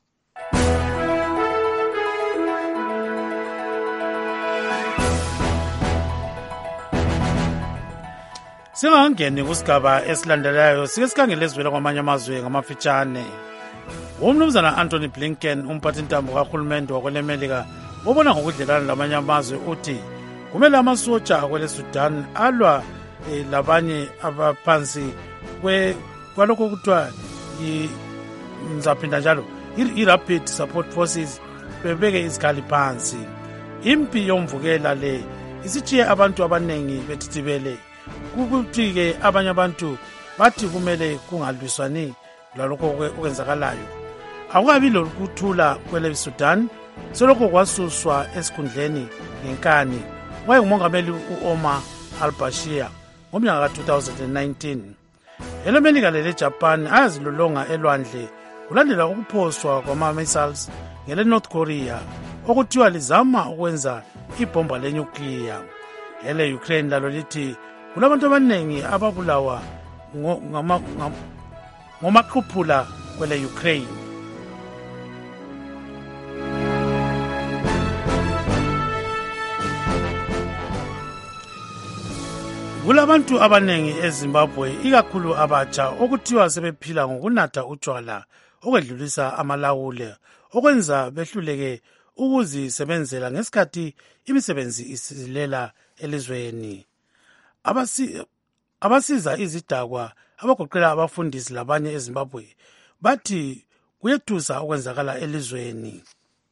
Speaker 21: Singangeni kusigaba esilandelayo sike sikhangele ezivela kwamanye amazwe ngamafitshane. Umnumzana Anthony Blinken, umphathintambo kahulumende wakwelemelika obona ngokudlelana lamanye amazwe, uthi kumele amasotsha akwele Sudan alwa eh, labanye abaphansi kwalokho kuthiwa ngizaphinda njalo i-Rapid Support Forces bebeke izikhali phansi. Impi yomvukela le isitshiye abantu abanengi bethithibele, kukuthi-ke abanye abantu bathi kumele kungalwiswani lalokho okwenzakalayo. Akukabi lokuthula kwele Sudan, selokho kwasuswa esikhundleni ngenkani wayengumongameli u-Omar al-Bashir ngomnyaka ka-two thousand nineteen. EleMelika lele-Japan ayazilolonga elwandle kulandela ukuphoswa kwama-missiles ngele-North Korea okuthiwa lizama ukwenza ibhomba lenyukliya. Ele-Ukraine lalo lithi kulabantu abaningi ababulawa ngomaqhuphula kwele Ukraine. Kulabantu abanengi eZimbabwe ikakhulu abatsha okuthiwa sebephila ngokunatha utshwala okwedlulisa amalawule okwenza behluleke ukuzisebenzela ngesikhathi imisebenzi isilela elizweni. Abasi abasiza izidakwa abagoqela abafundisi labanye eZimbabwe bathi kuyethusa okwenzakala elizweni.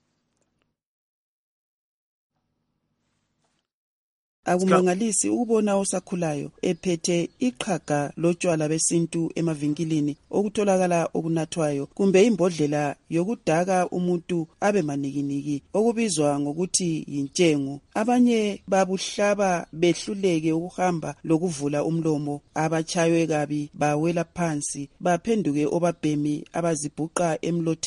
Speaker 1: Akumangalisi ukubona osakhulayo ephethe iqhaga lotshwala besintu emavinkilini okutholakala okunathwayo kumbe imbodlela yokudaka umuntu abe manikiniki okubizwa ngokuthi yintshengu. Abanye babuhlaba behluleke ukuhamba lokuvula umlomo, abachaywe kabi bawela phansi baphenduke obabhemi abazibhuqa emlotheni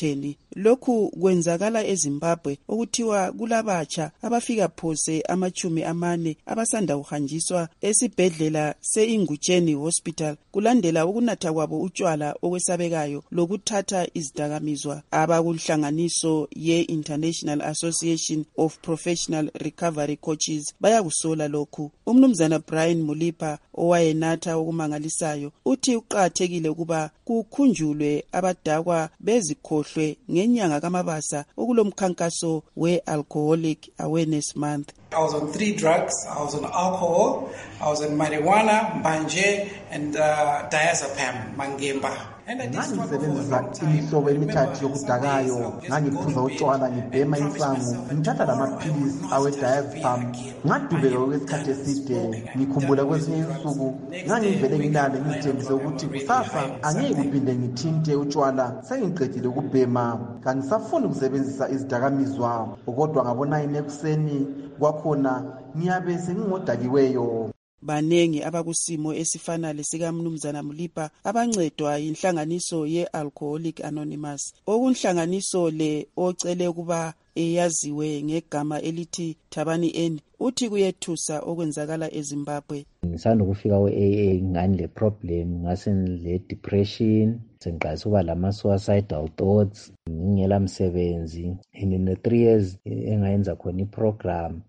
Speaker 1: lokhu kwenzakala eZimbabwe okuthiwa kulabatsha abafika phose amachumi amane abasanda kuhanjiswa esibhedlela se-Ingutsheni Hospital kulandela ukunatha kwabo utshwala okwesabekayo lokuthatha izidakamizwa. Abakunhlanganiso ye-International Association of Professional Recovery Coaches bayakusola lokhu. Umnumzana Brian Mulipa owayenatha okumangalisayo uthi uqathekile ukuba kukhunjulwe abadakwa bezikhohlwe ngenyanga kaMabasa okulomkhankaso we-Alcoholic Awareness Month.
Speaker 6: I was on three drugs. I was on alcohol, I was on marijuana, mbanje, and uh, diazepam, mangemba.
Speaker 7: Ngangisebenzisa imihlobo emithathu yokudakayo, ngangiphuza utshwala, ngibhema insangu, ngithatha lamaphilisi awe-diazepam. Ngadubeka okwesikhathi eside, ngikhumbula kwesinye insuku ngangivele ngilale ngizithembise ukuthi kusasa angeke kuphinde ngithinte utshwala, sengiqedile ukubhema, kangisafuni ukusebenzisa izidakamizwa, kodwa ngabona inekuseni kwakhona ngiyabe sengingodakiweyo.
Speaker 1: Banengi abakusimo esifana lesika Mnumzana Mulipa abancedwa yinhlanganiso ye-Alcoholic Anonymous. Okunhlanganiso le ocele ukuba eyaziwe ngegama elithi Thabani N uthi kuyethusa okwenzakala eZimbabwe.
Speaker 25: Ngisanda ukufika ku-A A ngani le problem, ngase le depression, sengiqalisa ukuba lama suicidal thoughts, ngingela msebenzi. In the three years engayenza khona iprogram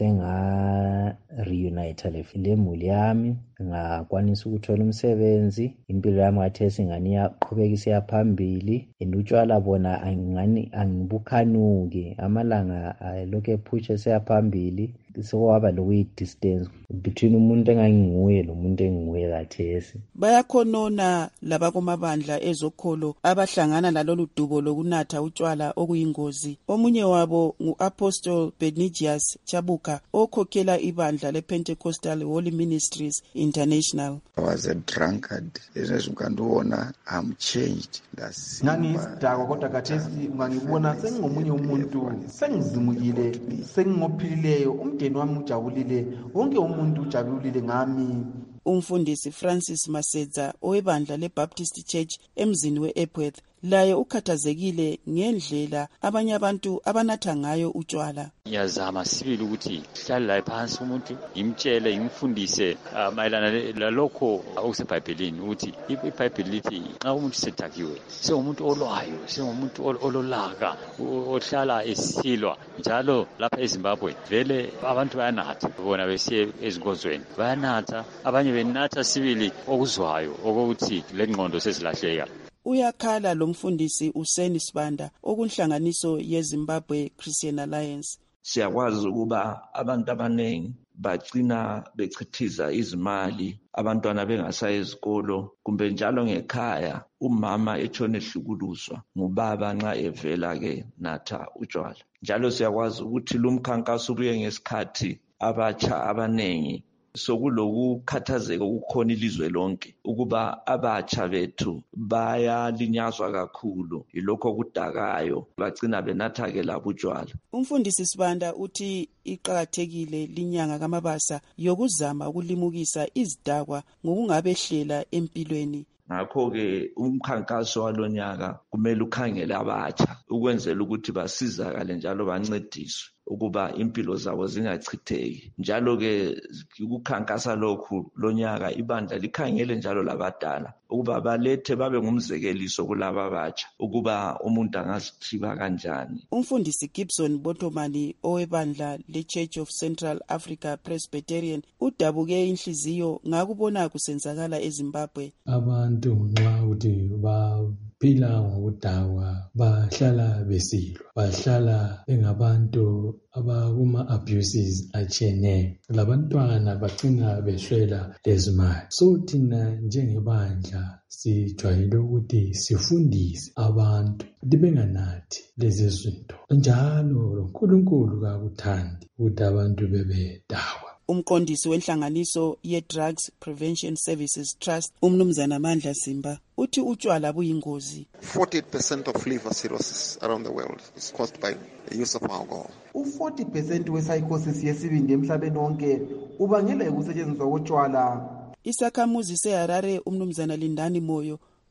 Speaker 25: senga reunite le muli yami, ngakwanisa ukuthola umsebenzi, impilo yami ngathesi ngani yaqhubekisa yaphambili, endutshwala bona angani angibukhanuke, amalanga lokho ephutshe seyaphambili, sokwaba lokuyi-distance between umuntu enganginguye lomuntu enginguye kathesi.
Speaker 1: Bayakhonona labakomabandla ezokholo abahlangana lalolu dubo lokunatha utshwala okuyingozi. Omunye wabo ngu-Apostle Benigius Chabuka okhokhela ibandla le-Pentecostal Holy Ministries International.
Speaker 8: I was a drunkard. Ezizukandona I'm changed.
Speaker 7: Ngangisidakwa kodwa kathesi ungangibona sengingomunye umuntu, sengizimukile, sengingophilileyo, umndeni wami ujabulile, wonke umuntu ujabulile ngami.
Speaker 1: Umfundisi Francis Masedza owebandla le-Baptist Church emzini we-Epworth laye ukhathazekile ngendlela abanye abantu abanatha ngayo utshwala.
Speaker 9: Ngiyazama sibili ukuthi hlale la phansi umuntu imtshele imfundise mayelana lalokho okusebhayibhelini ukuthi iBhayibheli lithi xa umuntu sedakiwe sengumuntu olwayo, sengumuntu ololaka, ohlala esilwa. Njalo lapha eZimbabwe vele abantu bayanatha, bona besiye ezinkonzweni bayanatha, abanye benatha sibili okuzwayo okokuthi lengqondo sesilahleka.
Speaker 1: Uyakhala lo mfundisi uSeni Sibanda okunhlanganiso yeZimbabwe Christian Alliance.
Speaker 10: Siyakwazi ukuba abantu abanengi bagcina bechithiza izimali, abantwana bengasayi ezikolo, kumbe njalo ngekhaya umama etshone ehlukuluzwa ngubaba nxa evela ke natha utshwala. Njalo siyakwazi ukuthi lumkhankaso ubuye ngesikhathi abatsha abanengi sokulokukhathazeka ukukhona ilizwe lonke ukuba abatsha bethu bayalinyazwa kakhulu yilokho kudakayo, bagcina benatha ke labutshwala.
Speaker 1: Umfundisi Sibanda uthi iqakathekile linyanga kaMabasa yokuzama ukulimukisa izidakwa ngokungabehlela empilweni.
Speaker 10: Ngakho-ke umkhankaso walonyaka kumele ukhangele abatsha ukwenzela ukuthi basizakale njalo bancediswe ukuba impilo zabo zingachitheki. Njalo-ke ukukhankasa lokhu lonyaka ibandla likhangele njalo labadala ukuba balethe babe ngumzekeliso kulaba abatsha ukuba umuntu angazithiba kanjani.
Speaker 1: Umfundisi Gibson Botomani owebandla le-Church of Central Africa Presbyterian udabuke inhliziyo ngakubona kusenzakala eZimbabwe.
Speaker 26: Abantu nxa uthi baphila ngokudakwa bahlala besilwa, bahlala bengabantu abakuma-abuses atshiyeneyo, labantwana bagcina behlwela lezimali. So thina njengebandla sijwayele ukuthi sifundise abantu ukuthi benganathi lezi zinto, njalo uNkulunkulu kakuthandi ukuthi abantu bebedakwa.
Speaker 1: Umqondisi wenhlanganiso ye-Drugs Prevention Services Trust umnumzana Mandla Simba uthi utshwala buyingozi.
Speaker 27: forty percent of liver cirrhosis around the world is caused by the use of alcohol.
Speaker 7: U-forty percent we-psychosis yesibindi emhlabeni wonke ubangela ukusetshenziswa kotshwala.
Speaker 1: Isakhamuzi seHarare umnumzana Lindani Moyo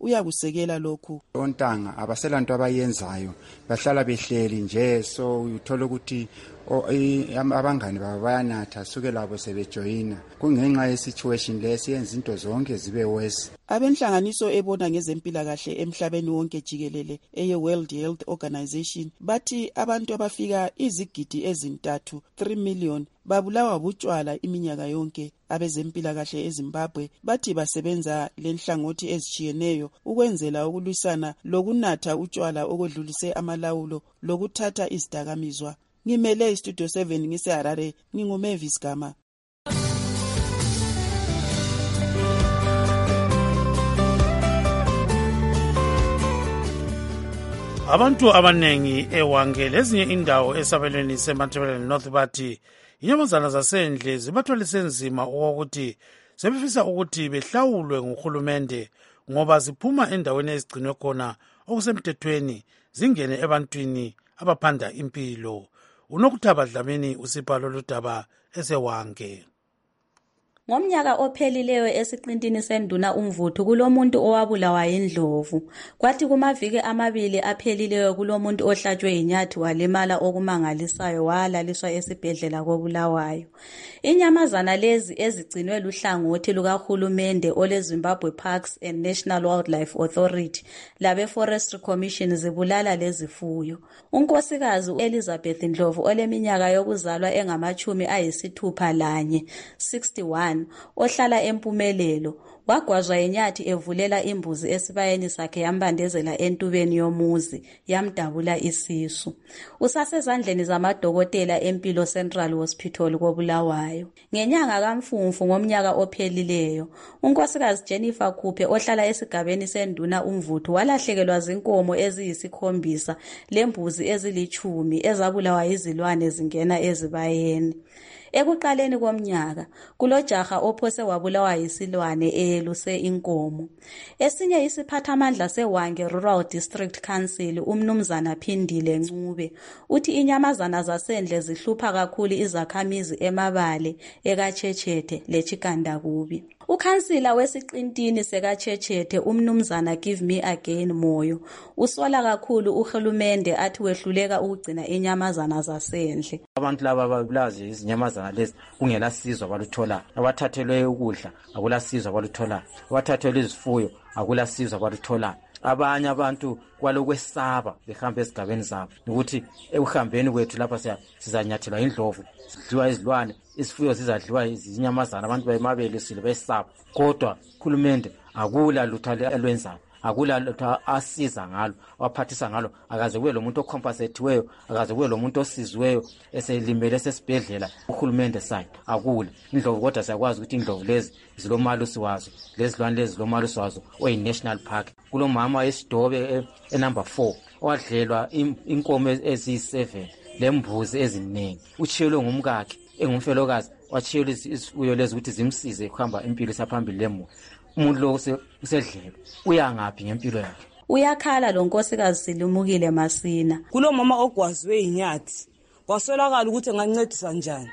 Speaker 1: uyakusekela lokhu.
Speaker 2: Ontanga abaselanto abayenzayo bahlala behleli nje, so uthola ukuthi abangani babo bayanatha suke labo sebejoyina kungenxa ye-situation lesi yenza into zonke zibe worse.
Speaker 1: Abenhlanganiso ebona ngezempilakahle emhlabeni wonke jikelele eye-World Health Organization bathi abantu abafika izigidi ezintathu three million babulawa butshwala iminyaka yonke. Abezempilakahle eZimbabwe bathi basebenza lenhlangothi ezitshiyeneyo ukwenzela ukulwisana lokunatha utshwala okwedlulise amalawulo lokuthatha izidakamizwa. Ngimele iStudio seven ngiseHarare, nginguMavis Gama.
Speaker 21: Abantu abanengi ewange lezinye indawo esabelweni seMatabeleland North bathi inyamazana zasendle zibathwalise nzima okokuthi sebefisa ukuthi behlawulwe nguhulumende ngoba ziphuma endaweni ezigcinwe khona okusemthethweni zingene ebantwini abaphanda impilo. Unokuthaba Dlamini usipha lolu daba esewange.
Speaker 4: Ngomnyaka ophelileyo esiqintini senduna umvuthu kulomuntu owabulawa yindlovu. Kwathi kumaviki amabili aphelileyo kulomuntu ohlatshwe inyathi walimala okumangalisayo walaliswa esibhedlela kobulawayo. Inyamazana lezi ezigcinwe luhlangothi lukahulumende ole Zimbabwe Parks and National Wildlife Authority labe Forestry Commission zibulala lezi fuyo. Unkosikazi Elizabeth Ndlovu oleminyaka yokuzalwa engamachumi ayisithupha lanye sixty-one ohlala eMpumelelo wagwazwa inyathi evulela imbuzi esibayeni sakhe yambandezela entubeni yomuzi yamdabula isisu. Usasezandleni zamadokotela eMpilo Central Hospital kobulawayo. Ngenyanga kaMfumfu ngomnyaka ophelileyo unkosikazi Jennifer Khuphe ohlala esigabeni senduna umvuthu walahlekelwa zinkomo eziyisikhombisa lembuzi ezilichumi ezabulawa izilwane zingena ezibayeni. Ekuqaleni komnyaka kulojaha ophose wabulawa yisilwane eyeluse inkomo. Esinye isiphathamandla seWange Rural District Council umnumzana Phindile Ncube uthi inyamazana zasendle zihlupha kakhulu izakhamizi emabale ekaChechethe leChikandakubi. Ukhansila wesiqintini sekaChechethe umnumzana Give Me Again Moyo usola kakhulu uhulumende athi wehluleka ukugcina inyamazana zasendle.
Speaker 11: Abantu laba babulazi izinyamazana lezi kungela sizwe abaluthola. Abathathelwe ukudla akula sizwe abaluthola. Abathathelwe izifuyo akula sizwe abaluthola. Abanye abantu kwalokwesaba behamba esigabeni zabo ukuthi ekuhambeni kwethu lapha sizanyathelwa indlovu sidliwa izilwane isifuyo sizadliwa izinyamazana abantu bayemabele sile besaba kodwa uhulumende akula lutho alwenzayo akula lutho asiza ngalo waphathisa ngalo akaze kube lo muntu ocompensatiweyo akaze kube lo muntu osizweyo eselimele sesibhedlela uhulumende side akula indlovu kodwa siyakwazi ukuthi indlovu lezi zilomalusi wazo lezilwane lezi zilomalusi wazo oyi national park. Kulomama esidobe enumber four owadlelwa inkomo eziyi seven lembuzi eziningi uchiyelwe ngumkakhe engumfelokazi wachiyelwe isifuyo lezi ukuthi zimsize kuhamba impilo saphambili lemu. Umuntu lo usedlelwe uyangaphi ngempilo yakhe?
Speaker 4: Uyakhala lo nkosikazi Silumukile Masina.
Speaker 12: Kulomama ogwaziwe inyathi kwasolakala ukuthi engancedisa njani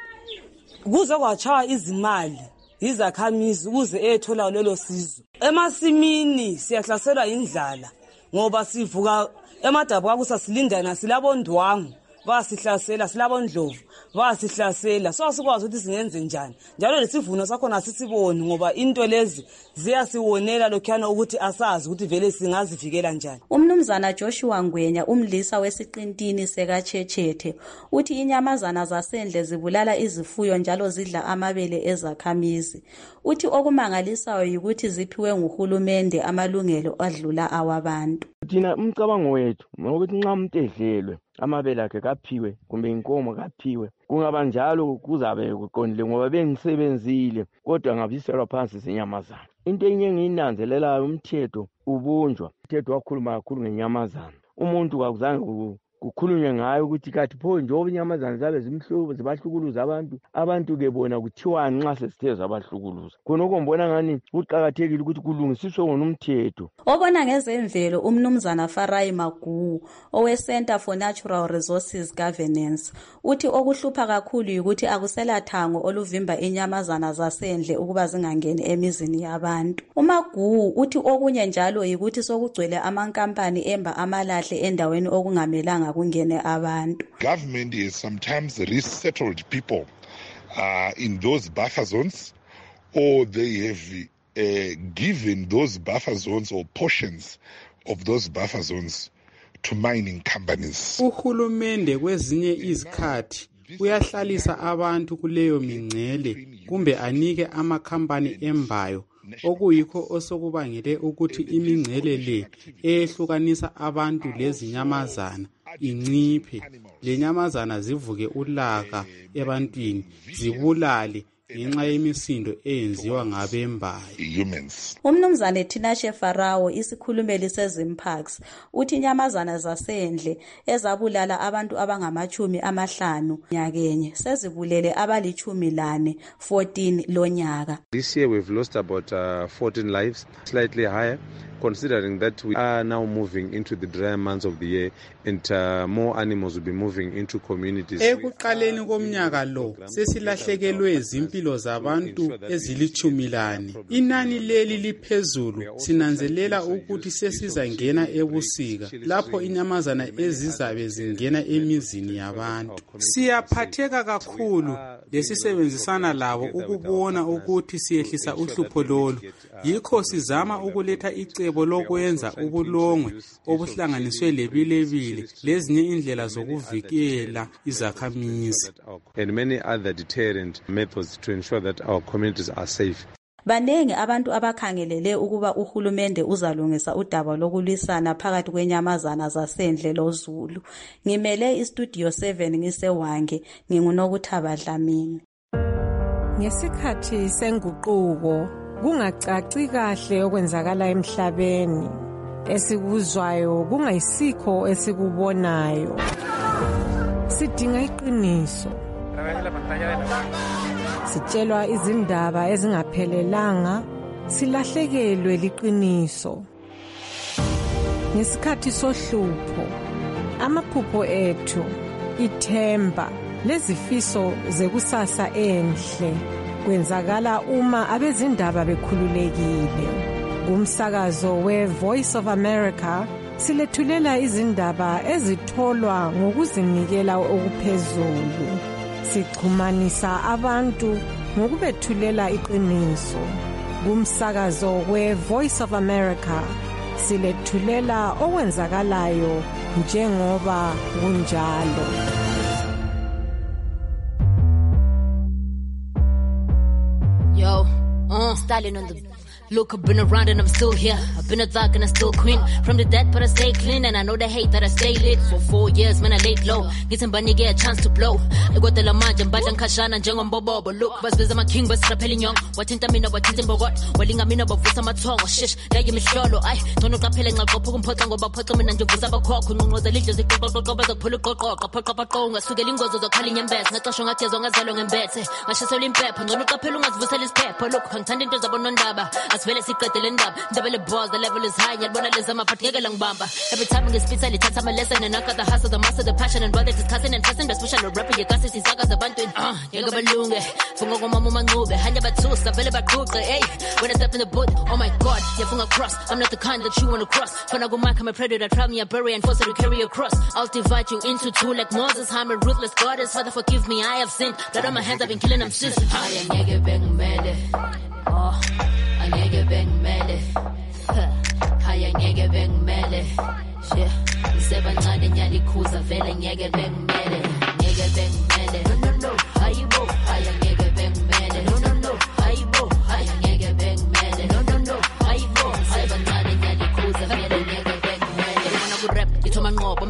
Speaker 12: kuze kwachaya izimali izakhamizi ukuze ethola lelo sizo. Emasimini siyahlaselwa indlala ngoba sivuka emadabu kwakusa silindana silabondwangu basihlasela silabondlovu basihlasela so sikwazi ukuthi singenze njani njalo lesivuno sakho nasisiboni ngoba into lezi ziyasiwonela lokhana ukuthi asazi ukuthi vele singazivikela njani.
Speaker 4: Umnumzana Joshua Ngwenya umlisa wesiqintini sekaChechethe uthi inyamazana zasendle zibulala izifuyo njalo zidla amabele ezakhamizi. Uthi okumangalisayo ukuthi ziphiwe nguhulumende amalungelo adlula awabantu.
Speaker 14: Thina umcabango wethu ngokuthi nxa umuntu edlelwe amabele akhe kaphiwe kumbe inkomo kaphiwe kungaba njalo kuzabe kuqondile ngoba bengisebenzile kodwa ngabiselwa phansi izinyamazana. Into enye engiyinanzelelayo umthetho ubunjwa umthetho wakhuluma kakhulu ngenyamazana. Umuntu kakuzange kukhulunywe ngayo ukuthi kathi pho njengoba inyamazana zabe zimhlubu zibahlukuluza abantu abantu-ke bona kuthiwani nxa sesithe zabahlukuluza khonoko ngibona ngani kuqakathekile ukuthi kulungisiswe wona umthetho.
Speaker 4: Obona ngezemvelo umnumzana Farai Maguwu owe-Center for Natural Resources Governance uthi okuhlupha kakhulu yikuthi akuselathango oluvimba inyamazana zasendle ukuba zingangeni emizini yabantu. UMaguwu uthi okunye njalo yikuthi sokugcwele amankampani emba amalahle endaweni okungamelanga kungene abantu.
Speaker 13: Government is sometimes resettled people uh, in those buffer zones, or they have uh, given those buffer zones or portions of those buffer zones to mining companies.
Speaker 15: Uhulumende kwezinye izikhathi uyahlalisa abantu kuleyo mingcele kumbe anike amakhampani embayo okuyikho osokubangele ukuthi imingcele le ehlukanisa abantu lezinyamazana inciphe, lenyamazana zivuke ulaka ebantwini zibulale ngenxa yemisindo eyenziwa ngabembayo.
Speaker 4: Umnumzane Tinashe Farawo isikhulumeli seZimparks uthi inyamazana zasendle ezabulala abantu abangamachumi amahlanu nyakenye sezibulele abalichumi lane fourteen lonyaka.
Speaker 16: This year we've lost about uh, fourteen lives, slightly higher, considering that we are now moving into the drier months of the year and uh, more animals will be moving into communities.
Speaker 15: Ekuqaleni komnyaka lo sesilahlekelwe izimpilo zabantu ezilichumi lane. Inani leli liphezulu. Sinanzelela ukuthi sesizangena ebusika lapho inyamazana ezizabe zingena emizini yabantu. Siyaphatheka kakhulu lesisebenzisana labo ukubona ukuthi siyehlisa uhlupho lolu. Yikho sizama ukuletha icebo lokwenza ubulongwe obuhlanganiswe lebilebile lezinye indlela zokuvikela izakhamizi.
Speaker 16: And many other deterrent methods to ensure that our communities are safe.
Speaker 4: Banengi abantu abakhangelele ukuba uhulumende uzalungisa udaba lokulwisana phakathi kwenyamazana zasendle loZulu. Ngimele istudio seven ngisewange ngingunokuthaba Dlamini.
Speaker 17: Ngesikhathi senguquko kungacaci kahle okwenzakala emhlabeni, esikuzwayo kungayisikho esikubonayo. Sidinga iqiniso. Sitshelwa izindaba ezingaphelelanga, silahlekelwe liqiniso. Ngesikhathi sohlupho, amaphupho ethu, ithemba, lezifiso zekusasa enhle kwenzakala uma abezindaba bekhululekile. Kumsakazo we-Voice of America silethulela izindaba ezitholwa ngokuzinikela okuphezulu. Sixhumanisa abantu ngokubethulela iqiniso. Kumsakazo we-Voice of America silethulela okwenzakalayo njengoba kunjalo.
Speaker 18: Yo, uh, styling on the look, I've been around and I'm still here. I've been a thug and I'm still queen. From the dead, but I stay clean. And I know they hate that I stay lit. For four years, man, I laid low. Get somebody get a chance to blow. I got the lamaj and bajan kashana and jangon bobo. But look, was I'm a king, but rappelling young. What in tamina, what in bogot. Walling a mina, but with some tongue. Oh, shish, that you miss shallow. I don't know, rappelling a couple of pots and go about pots and you was up a cock. Who knows the leaders, the couple of go back, pull a cock, a pop up a tongue, a sugaling goes of the calling and best. Not a shong as long as I long and bed. I should sell in pep. And don't look up as Vuselis pepper. Look, contending to the bonondaba. As well as he cut the end up. Double balls, the level is high. Yet when I listen, I'm a particular bamba. Every time I get spits, I tell my lesson and I got the hustle, the master, the passion, and brother discussing and pressing the special rapping. Your classes is sagas about it. Ah, you're going to balloon. Fungo mama manube. Hanya batus, the belly back cook. Hey, when I step in the boot, oh my god, you're from across. I'm not the kind that you want to cross. When I go back, I'm a predator. Trap me a bury and force her to carry a cross. I'll divide you into two like Moses. I'm a ruthless goddess. Father, forgive me, I have sinned. Blood on my hands, I've been killing them sis. I am nigga bang mele. Oh, I nigga bang mele. Haya nigga bang mele. Shit. Seven nine and yali kuza vele nigga bang mele. Nigga bang mele. No, no, no. How you go? Haya nigga bang mele. No, no, no. How you go? Haya nigga bang mele. No, no, no. How you go? Seven nine and yali kuza vele nigga bang mele. When I would rap, you told my mob.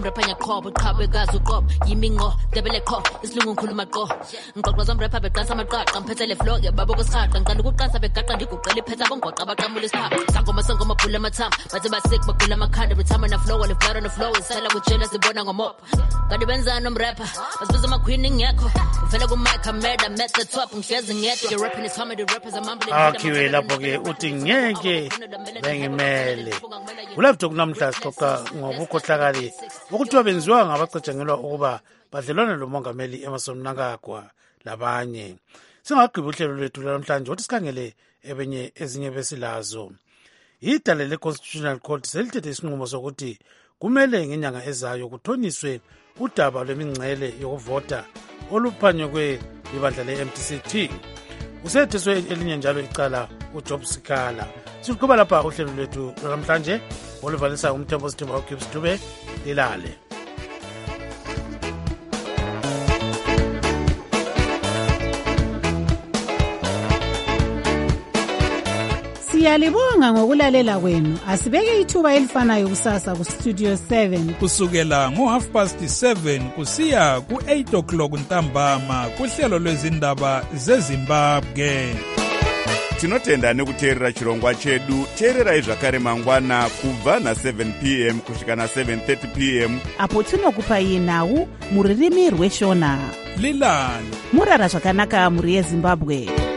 Speaker 18: umrapha nyakho buqhabe gazi uqobo yimingo debele kho isilungu ngikhuluma qo ngiqoqo zomrapha beqasa amaqaqa mphethele flow yababo kusihaqa ngicela ukuqasa begaqa ndiguqela iphetha bongoqa baqamula isihaqa sangoma sangoma bhula amathamba bathi basick bagula amakhanda every time on the flow while the blood on the flow isela kujela sibona ngomop kanti benzana umrapha basibiza ama queen ngekho uvela ku mic ameda met the top ngihlezi ngedwa the rapping is comedy rappers are mumbling
Speaker 21: akhiwe lapho ke uthi ngeke bengimele kulapho kunamhla sixoxa ngobukhohlakali okuthiwa benziwa ngabacatshangelwa ukuba badlelwana lomongameli Emmerson Mnangagwa labanye. Singagqiba uhlelo lwethu namhlanje ukuthi sikhangele ebenye ezinye besilazo. Idale le-Constitutional Court selithethe isinqumo sokuthi kumele ngenyanga ezayo kuthoniswe udaba lwemingcele yokuvota oluphanyekwe libandla le-M T C T. Usetheswe elinye njalo icala uJob Sikhala. Siqhuba lapha uhlelo lwethu namhlanje oluvalisa umthembo sithemba uGibbs Dube lilale.
Speaker 3: Siyalibonga ngokulalela kwenu. Asibeke ithuba elifanayo kusasa ku Studio seven
Speaker 5: kusukela ngo half past seven kusiya ku eight o'clock ntambama kuhlelo lwezindaba zeZimbabwe.
Speaker 19: Tinotenda nekuteerera chirongwa chedu. Teererai zvakare mangwana kubva na seven p m kusvika na seven thirty p m
Speaker 3: apo tinokupai nhau muririmi rweshona.
Speaker 5: Lilani
Speaker 3: murara zvakanaka muri yeZimbabwe.